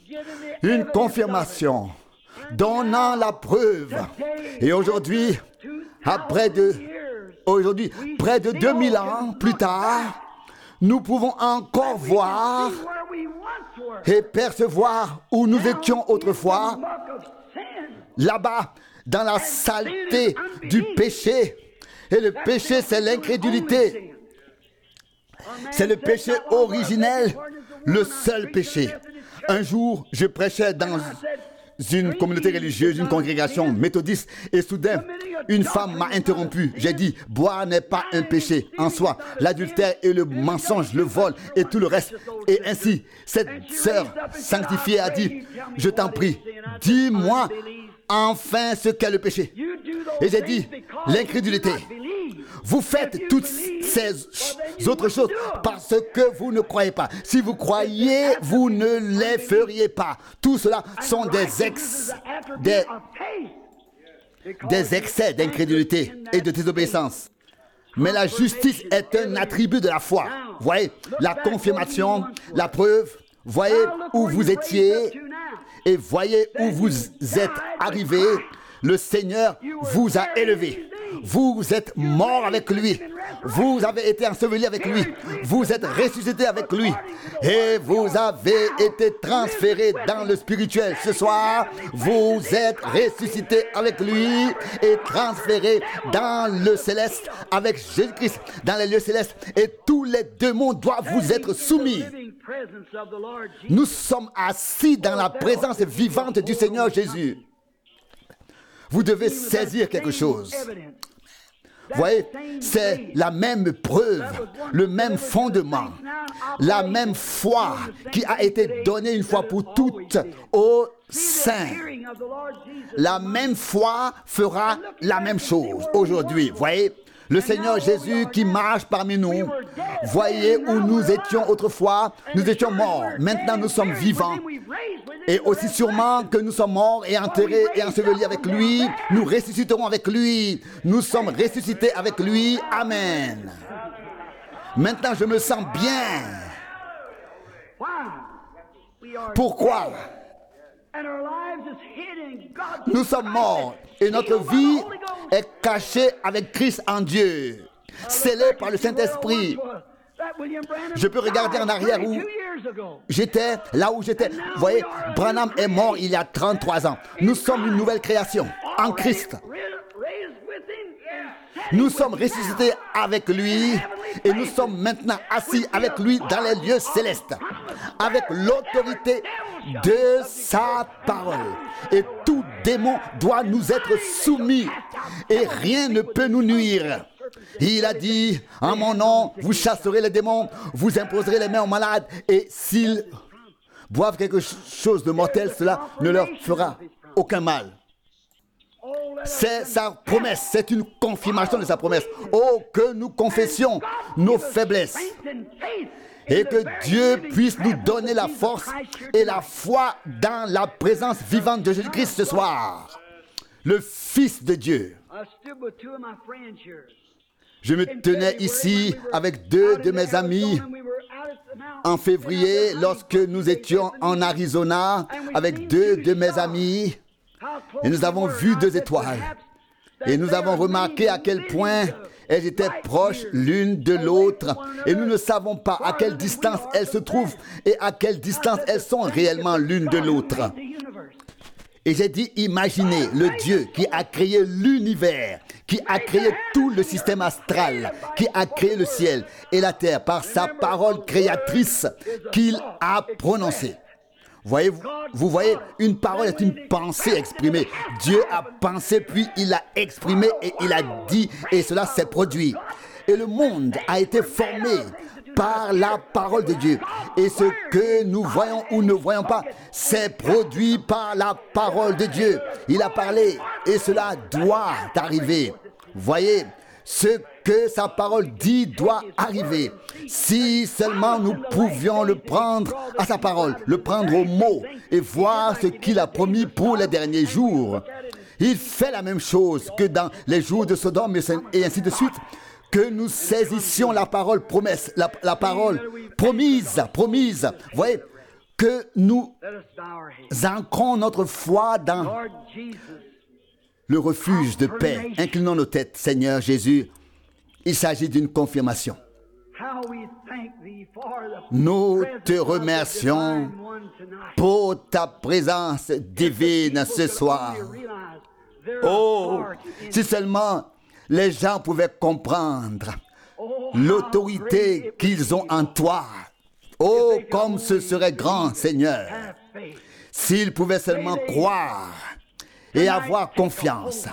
donnant la preuve. Et aujourd'hui, près de 2000 ans plus tard, nous pouvons encore voir et percevoir où nous étions autrefois, là-bas, dans la saleté du péché. Et le péché, c'est l'incrédulité. C'est le péché originel, le seul péché. Un jour, je prêchais dans une communauté religieuse, une congrégation méthodiste, et soudain, une femme m'a interrompu. J'ai dit, boire n'est pas un péché en soi. L'adultère et le mensonge, le vol et tout le reste. Et ainsi, cette sœur sanctifiée a dit, je t'en prie, dis-moi enfin ce qu'est le péché. Et j'ai dit, l'incrédulité. Vous faites toutes ces autres choses parce que vous ne croyez pas. Si vous croyez, vous ne les feriez pas. Tout cela sont des excès d'incrédulité et de désobéissance. Mais la justice est un attribut de la foi. Voyez, la confirmation, la preuve, voyez où vous étiez et voyez où vous êtes arrivé. Le Seigneur vous a élevé. Vous êtes mort avec lui. Vous avez été enseveli avec lui. Vous êtes ressuscité avec lui. Et vous avez été transféré dans le spirituel. Ce soir, vous êtes ressuscité avec lui et transféré dans le céleste avec Jésus-Christ, dans les lieux célestes. Et tous les démons doivent vous être soumis. Nous sommes assis dans la présence vivante du Seigneur Jésus. Vous devez saisir quelque chose. Vous voyez, c'est la même preuve, le même fondement, la même foi qui a été donnée une fois pour toutes aux saints. La même foi fera la même chose aujourd'hui. Vous voyez, le Seigneur Jésus qui marche parmi nous. Voyez où nous étions autrefois, nous étions morts. Maintenant nous sommes vivants. Et aussi sûrement que nous sommes morts et enterrés et ensevelis avec lui, nous ressusciterons avec lui. Nous sommes ressuscités avec lui. Amen. Maintenant je me sens bien. Pourquoi? Nous sommes morts et notre vie est cachée avec Christ en Dieu, scellée par le Saint-Esprit. Je peux regarder en arrière où j'étais, là où j'étais. Vous voyez, Branham est mort il y a 33 ans. Nous sommes une nouvelle création en Christ. Nous sommes ressuscités avec lui et nous sommes maintenant assis avec lui dans les lieux célestes, avec l'autorité de sa parole. Et tout démon doit nous être soumis et rien ne peut nous nuire. Il a dit, en mon nom, vous chasserez les démons, vous imposerez les mains aux malades, et s'ils boivent quelque chose de mortel, cela ne leur fera aucun mal. C'est sa promesse, c'est une confirmation de sa promesse. Oh, que nous confessions nos faiblesses et que Dieu puisse nous donner la force et la foi dans la présence vivante de Jésus-Christ ce soir, le Fils de Dieu. Je me tenais ici avec deux de mes amis en février lorsque nous étions en Arizona avec deux de mes amis et nous avons vu deux étoiles et nous avons remarqué à quel point elles étaient proches l'une de l'autre et nous ne savons pas à quelle distance elles se trouvent et à quelle distance elles sont réellement l'une de l'autre. Et j'ai dit, imaginez le Dieu qui a créé l'univers, qui a créé tout le système astral, qui a créé le ciel et la terre par sa parole créatrice qu'il a prononcée. Vous voyez, une parole est une pensée exprimée. Dieu a pensé, puis il a exprimé et il a dit, et cela s'est produit. Et le monde a été formé par la parole de Dieu. Et ce que nous voyons ou ne voyons pas, c'est produit par la parole de Dieu. Il a parlé et cela doit arriver. Voyez, ce que sa parole dit doit arriver. Si seulement nous pouvions le prendre à sa parole, le prendre au mot et voir ce qu'il a promis pour les derniers jours. Il fait la même chose que dans les jours de Sodome et ainsi de suite. Que nous saisissions la parole promesse, la parole promise. Voyez, que nous ancrons notre foi dans le refuge de paix. Inclinons nos têtes, Seigneur Jésus. Il s'agit d'une confirmation. Nous te remercions pour ta présence divine ce soir. Oh, si seulement les gens pouvaient comprendre l'autorité qu'ils ont en toi. Oh, comme ce serait grand, Seigneur, s'ils pouvaient seulement croire et avoir confiance,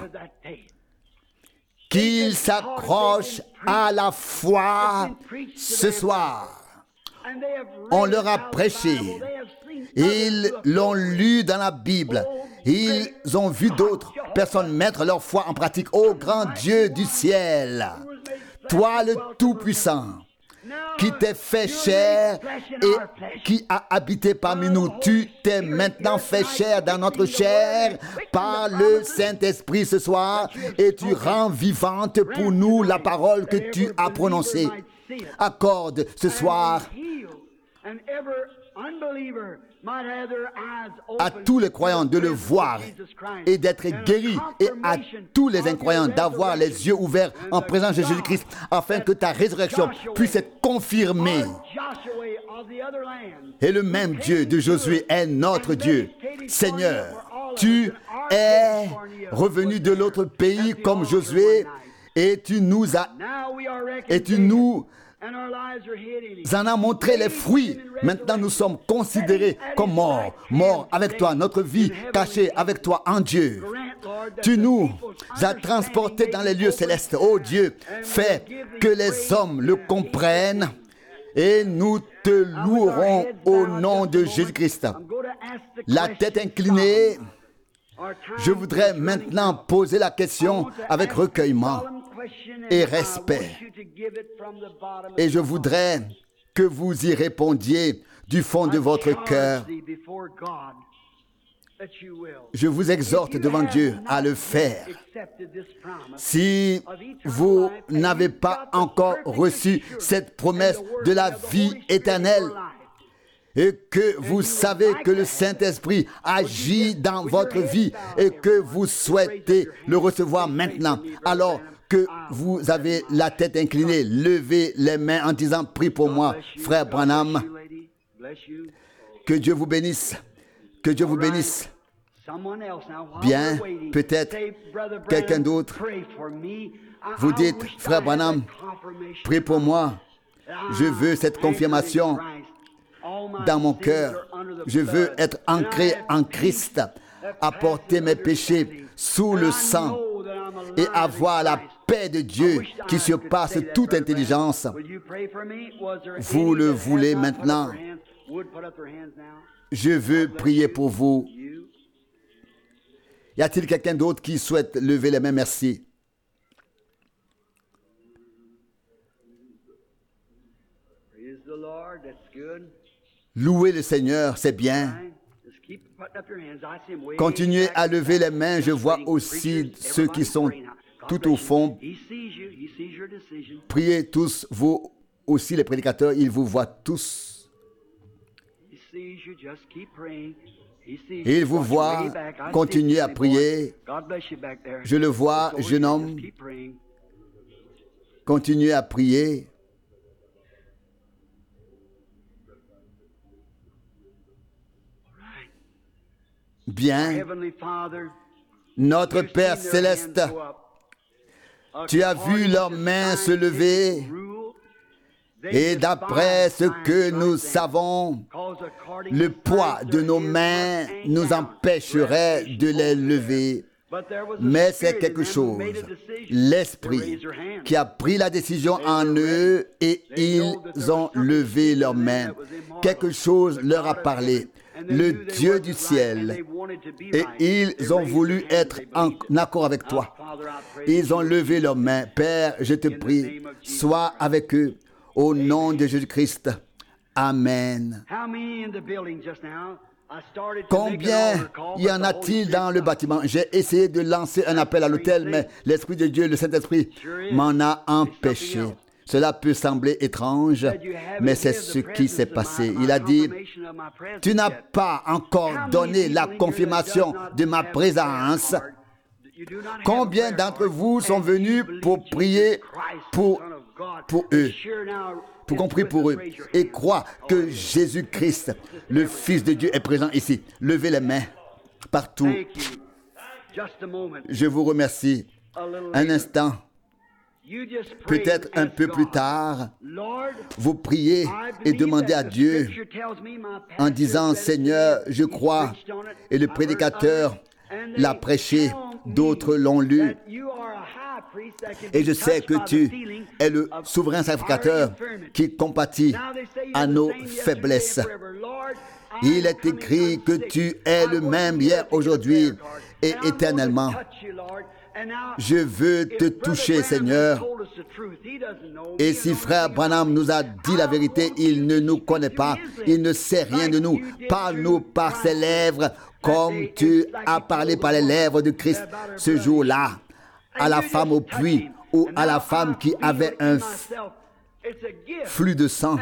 qu'ils s'accrochent à la foi ce soir. On leur a prêché, ils l'ont lu dans la Bible, ils ont vu d'autres personnes mettre leur foi en pratique. Ô grand Dieu du ciel, toi le Tout-Puissant, qui t'es fait chair et qui a habité parmi nous, tu t'es maintenant fait chair dans notre chair par le Saint-Esprit ce soir et tu rends vivante pour nous la parole que tu as prononcée. Accorde ce soir à tous les croyants de le voir et d'être guéris, et à tous les incroyants d'avoir les yeux ouverts en présence de Jésus-Christ, afin que ta résurrection puisse être confirmée. Et le même Dieu de Josué est notre Dieu. Seigneur, tu es revenu de l'autre pays comme Josué, et tu nous en as montré les fruits. Maintenant, nous sommes considérés comme morts avec toi, notre vie cachée avec toi en Dieu. Tu nous as transportés dans les lieux célestes. Oh Dieu, fais que les hommes le comprennent et nous te louerons au nom de Jésus-Christ. La tête inclinée, je voudrais maintenant poser la question avec recueillement et respect. Et je voudrais que vous y répondiez du fond de votre cœur. Je vous exhorte devant Dieu à le faire. Si vous n'avez pas encore reçu cette promesse de la vie éternelle, et que vous savez que le Saint-Esprit agit dans votre vie et que vous souhaitez le recevoir maintenant, alors que vous avez la tête inclinée, levez les mains en disant « Prie pour moi, frère Branham ». Que Dieu vous bénisse. Que Dieu vous bénisse. Bien, peut-être quelqu'un d'autre. Vous dites, frère Branham, prie pour moi. Je veux cette confirmation dans mon cœur. Je veux être ancré en Christ, apporter mes péchés sous le sang et avoir la paix de Dieu qui surpasse toute intelligence. Vous le voulez maintenant? Je veux prier pour vous. Y a-t-il quelqu'un d'autre qui souhaite lever les mains? Merci. Louez le Seigneur, c'est bien. Continuez à lever les mains. Je vois aussi ceux qui sont tout au fond. Priez tous, vous aussi les prédicateurs, ils vous voient tous. Il vous voit, continuez à prier. Je le vois, jeune homme. Continuez à prier. Bien. Notre Père céleste, tu as vu leurs mains se lever. Et d'après ce que nous savons, le poids de nos mains nous empêcherait de les lever. Mais c'est quelque chose, l'Esprit, qui a pris la décision en eux et ils ont levé leurs mains. Quelque chose leur a parlé. Le Dieu du ciel. Et ils ont voulu être en accord avec toi. Ils ont levé leurs mains. Père, je te prie, sois avec eux. Au nom de Jésus-Christ. Amen. Combien y en a-t-il dans le bâtiment? J'ai essayé de lancer un appel à l'autel, mais l'Esprit de Dieu, le Saint-Esprit, m'en a empêché. Cela peut sembler étrange, mais c'est ce qui s'est passé. Il a dit, tu n'as pas encore donné la confirmation de ma présence. Combien d'entre vous sont venus pour prier pour eux, pour qu'on prie pour eux et croient que Jésus-Christ, le Fils de Dieu, est présent ici? Levez les mains partout. Je vous remercie. Un instant. Peut-être un peu plus tard, vous priez et demandez à Dieu en disant, Seigneur, je crois, et le prédicateur l'a prêché, d'autres l'ont lu, et je sais que tu es le souverain sacrificateur qui compatit à nos faiblesses. Il est écrit que tu es le même hier, aujourd'hui et éternellement. Je veux te toucher, Seigneur. Et si frère Branham nous a dit la vérité, il ne nous connaît pas, il ne sait rien de nous. Parle-nous par ses lèvres, comme tu as parlé par les lèvres de Christ ce jour-là, à la femme au puits ou à la femme qui avait un flux de sang.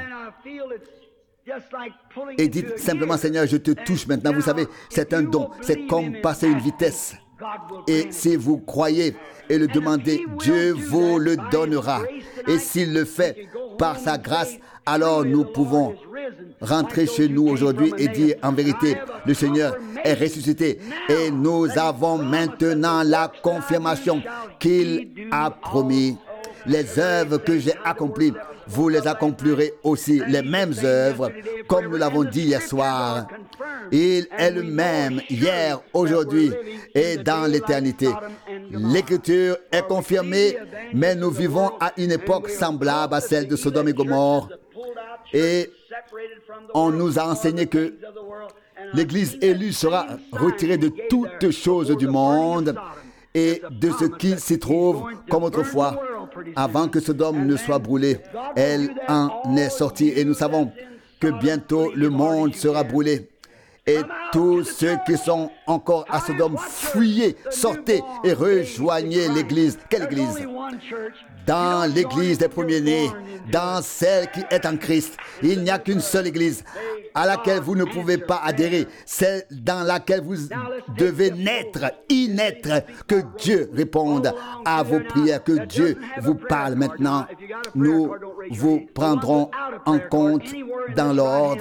Et dites simplement, Seigneur, je te touche maintenant. Vous savez, c'est un don, c'est comme passer une vitesse. Et si vous croyez et le demandez, Dieu vous le donnera. Et s'il le fait par sa grâce, alors nous pouvons rentrer chez nous aujourd'hui et dire en vérité, le Seigneur est ressuscité. Et nous avons maintenant la confirmation qu'il a promis. Les œuvres que j'ai accomplies, vous les accomplirez aussi, les mêmes œuvres, comme nous l'avons dit hier soir. Il est le même hier, aujourd'hui et dans l'éternité. L'Écriture est confirmée, mais nous vivons à une époque semblable à celle de Sodome et Gomorrhe. Et on nous a enseigné que l'Église élue sera retirée de toutes choses du monde et de ce qui s'y trouve comme autrefois. Avant que Sodome ne soit brûlée, elle en est sortie. Et nous savons que bientôt le monde sera brûlé. Et tous ceux qui sont encore à Sodome, fuyez, sortez et rejoignez l'Église. Quelle Église? Dans l'Église des premiers-nés, dans celle qui est en Christ. Il n'y a qu'une seule Église à laquelle vous ne pouvez pas adhérer, celle dans laquelle vous devez naître, y naître, que Dieu réponde à vos prières, que Dieu vous parle maintenant. Nous vous prendrons en compte dans l'ordre.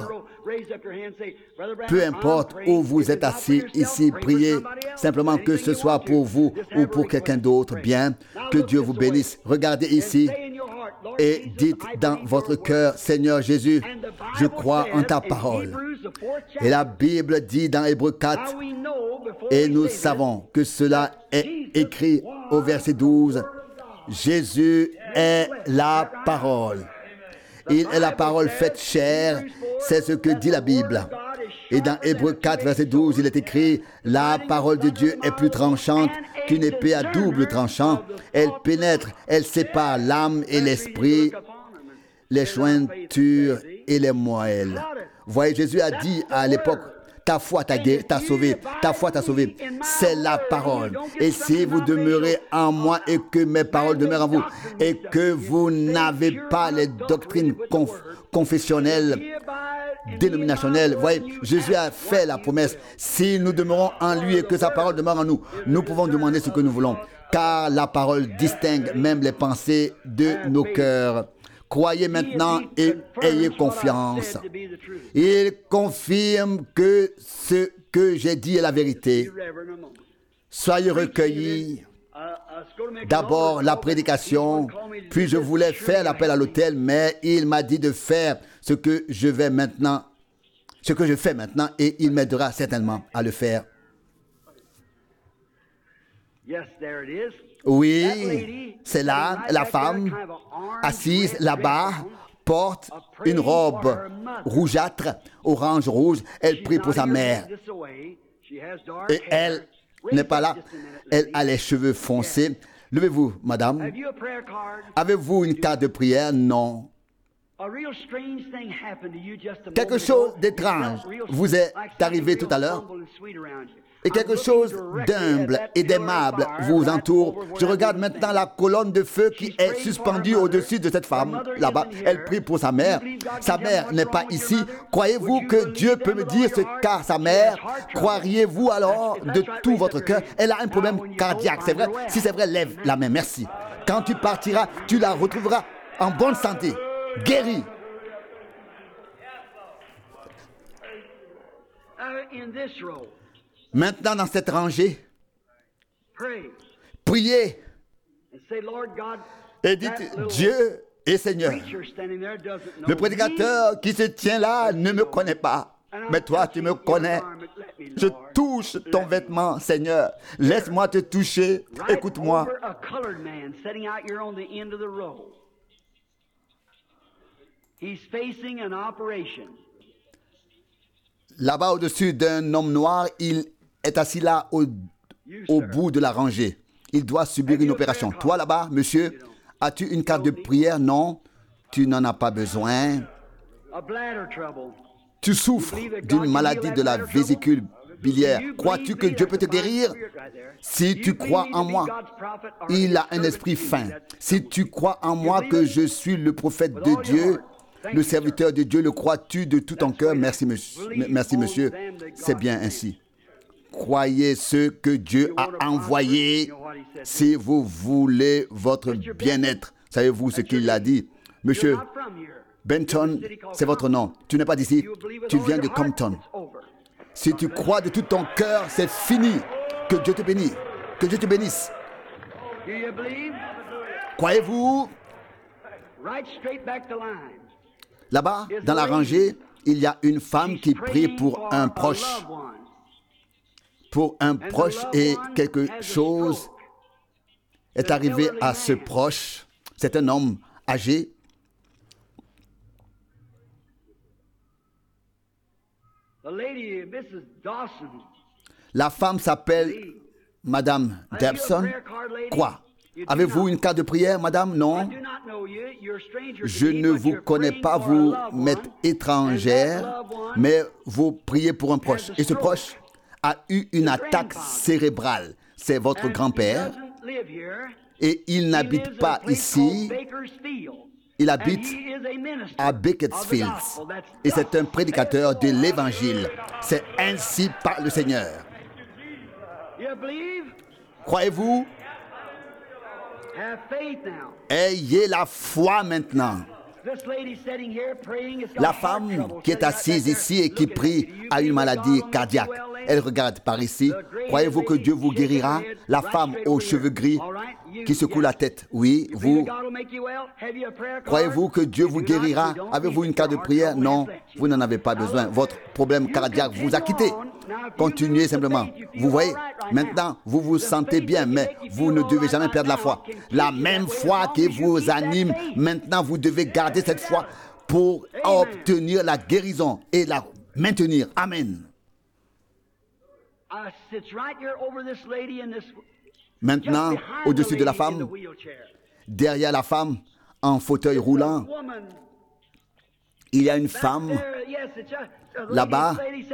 Peu importe où vous êtes assis ici, priez simplement que ce soit pour vous ou pour quelqu'un d'autre. Bien, que Dieu vous bénisse. Regardez ici et dites dans votre cœur, Seigneur Jésus, je crois en ta parole. Et la Bible dit dans Hébreux 4, et nous savons que cela est écrit au verset 12, Jésus est la parole. Il est la parole faite chair, c'est ce que dit la Bible. Et dans Hébreux 4, verset 12, il est écrit, la parole de Dieu est plus tranchante qu'une épée à double tranchant. Elle pénètre, elle sépare l'âme et l'esprit, les jointures et les moelles. Voyez, Jésus a dit à l'époque, ta foi t'a guéri, t'a sauvé, ta foi t'a sauvé. C'est la parole. Et si vous demeurez en moi et que mes paroles demeurent en vous, et que vous n'avez pas les doctrines confessionnelles, dénominationnelles, voyez, Jésus a fait la promesse. Si nous demeurons en lui et que sa parole demeure en nous, nous pouvons demander ce que nous voulons. Car la parole distingue même les pensées de nos cœurs. Croyez maintenant et ayez confiance. Il confirme que ce que j'ai dit est la vérité. Soyez recueillis. D'abord la prédication, puis je voulais faire l'appel à l'autel, mais il m'a dit de faire ce que je fais maintenant, et il m'aidera certainement à le faire. Oui, c'est là, la femme assise là-bas porte une robe rougeâtre, orange-rouge. Elle prie pour sa mère. Et elle n'est pas là. Elle a les cheveux foncés. Levez-vous, madame. Avez-vous une carte de prière? Non. Quelque chose d'étrange vous est arrivé tout à l'heure. Et quelque chose d'humble et d'aimable vous entoure. Je regarde maintenant la colonne de feu qui est suspendue au-dessus de cette femme, là-bas. Elle prie pour sa mère. Sa mère n'est pas ici. Croyez-vous que Dieu peut me dire ce qu'a sa mère? Croiriez-vous alors de tout votre cœur? Elle a un problème cardiaque, c'est vrai? Si c'est vrai, lève la main, merci. Quand tu partiras, tu la retrouveras en bonne santé, guérie. Maintenant, dans cette rangée, priez et dites, Dieu et Seigneur, le prédicateur qui se tient là ne me connaît pas, mais toi, tu me connais. Je touche ton vêtement, Seigneur. Laisse-moi te toucher. Écoute-moi. Là-bas, au-dessus d'un homme noir, il est assis là au bout de la rangée. Il doit subir une opération. Toi là-bas, monsieur, as-tu une carte de prière? Non, tu n'en as pas besoin. Tu souffres d'une maladie de la vésicule biliaire. Crois-tu que Dieu peut te guérir? Si tu crois en moi, il a un esprit fin. Si tu crois en moi que je suis le prophète de Dieu, le serviteur de Dieu, le crois-tu de tout ton cœur? Merci, monsieur. Merci, monsieur. C'est bien ainsi. Croyez ce que Dieu a envoyé si vous voulez votre bien-être. Savez-vous ce qu'il a dit? Monsieur Benton, c'est votre nom. Tu n'es pas d'ici. Tu viens de Compton. Si tu crois de tout ton cœur, c'est fini. Que Dieu te bénisse. Que Dieu te bénisse. Croyez-vous? Là-bas, dans la rangée, il y a une femme qui prie pour un proche. Pour un proche, et quelque chose est arrivé à ce proche. C'est un homme âgé. La femme s'appelle Madame Dawson. Quoi? Avez-vous une carte de prière, madame? Non. Je ne vous connais pas, vous m'êtes étrangère, mais vous priez pour un proche. Et ce proche a eu une attaque cérébrale. C'est votre grand-père. Et il n'habite pas ici. Il habite à Bakersfield. Et c'est un prédicateur de l'Évangile. C'est ainsi par le Seigneur. Croyez-vous? Ayez la foi maintenant. La femme qui est assise ici et qui prie a une maladie cardiaque. Elle regarde par ici. Croyez-vous que Dieu vous guérira? La femme aux cheveux gris qui secoue la tête. Oui, vous. Croyez-vous que Dieu vous guérira? Avez-vous une carte de prière? Non, vous n'en avez pas besoin. Votre problème cardiaque vous a quitté. Continuez simplement. Vous voyez, maintenant, vous vous sentez bien, mais vous ne devez jamais perdre la foi. La même foi qui vous anime, maintenant, vous devez garder cette foi pour obtenir la guérison et la maintenir. Amen. Maintenant, au-dessus de la femme, derrière la femme, en fauteuil roulant, il y a une femme là-bas.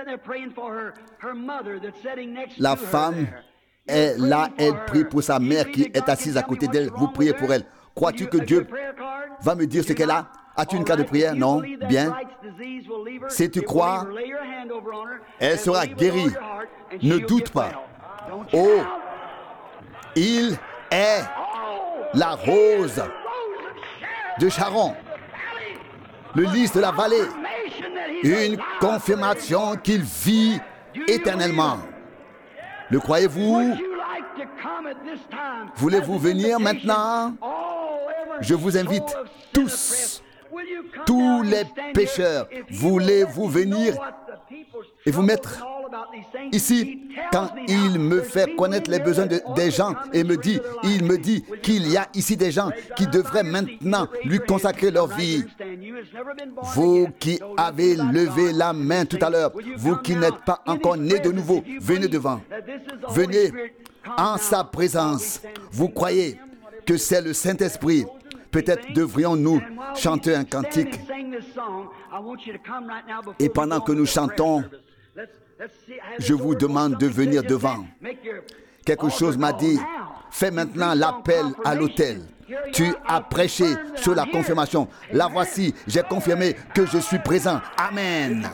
La femme est là, elle prie pour sa mère qui est assise à côté d'elle. Vous priez pour elle. Crois-tu que Dieu va me dire ce qu'elle a? As-tu une carte de prière? Non? Bien. Si tu crois, elle sera guérie. Ne doute pas. Oh, il est la rose de Sharon, le lys de la vallée, une confirmation qu'il vit éternellement. Le croyez-vous? Voulez-vous venir maintenant? Je vous invite tous les pécheurs, voulez-vous venir et vous mettre ici? Quand il me fait connaître les besoins des gens et il me dit qu'il y a ici des gens qui devraient maintenant lui consacrer leur vie. Vous qui avez levé la main tout à l'heure, vous qui n'êtes pas encore nés de nouveau, venez devant. Venez en sa présence. Vous croyez que c'est le Saint-Esprit? Peut-être devrions-nous chanter un cantique. Et pendant que nous chantons, je vous demande de venir devant. Quelque chose m'a dit, fais maintenant l'appel à l'autel. Tu as prêché sur la confirmation. La voici, j'ai confirmé que je suis présent. Amen.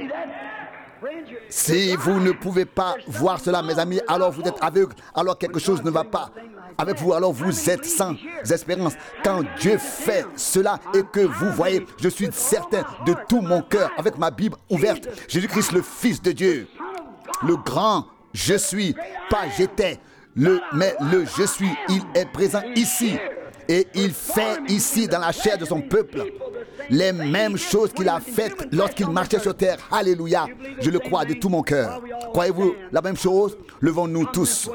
Si vous ne pouvez pas voir cela, mes amis, alors vous êtes aveugles, alors quelque chose ne va pas avec vous, alors vous êtes sans espérance. Quand Dieu fait cela et que vous voyez, je suis certain de tout mon cœur, avec ma Bible ouverte, Jésus-Christ, le Fils de Dieu, le grand je suis, pas j'étais, mais le je suis, il est présent ici. Et il fait ici, dans la chair de son peuple, les mêmes choses qu'il a faites lorsqu'il marchait sur terre. Alléluia. Je le crois de tout mon cœur. Croyez-vous la même chose? Levons-nous tous.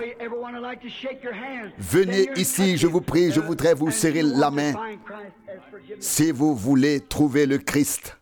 Venez ici, je vous prie, je voudrais vous serrer la main si vous voulez trouver le Christ.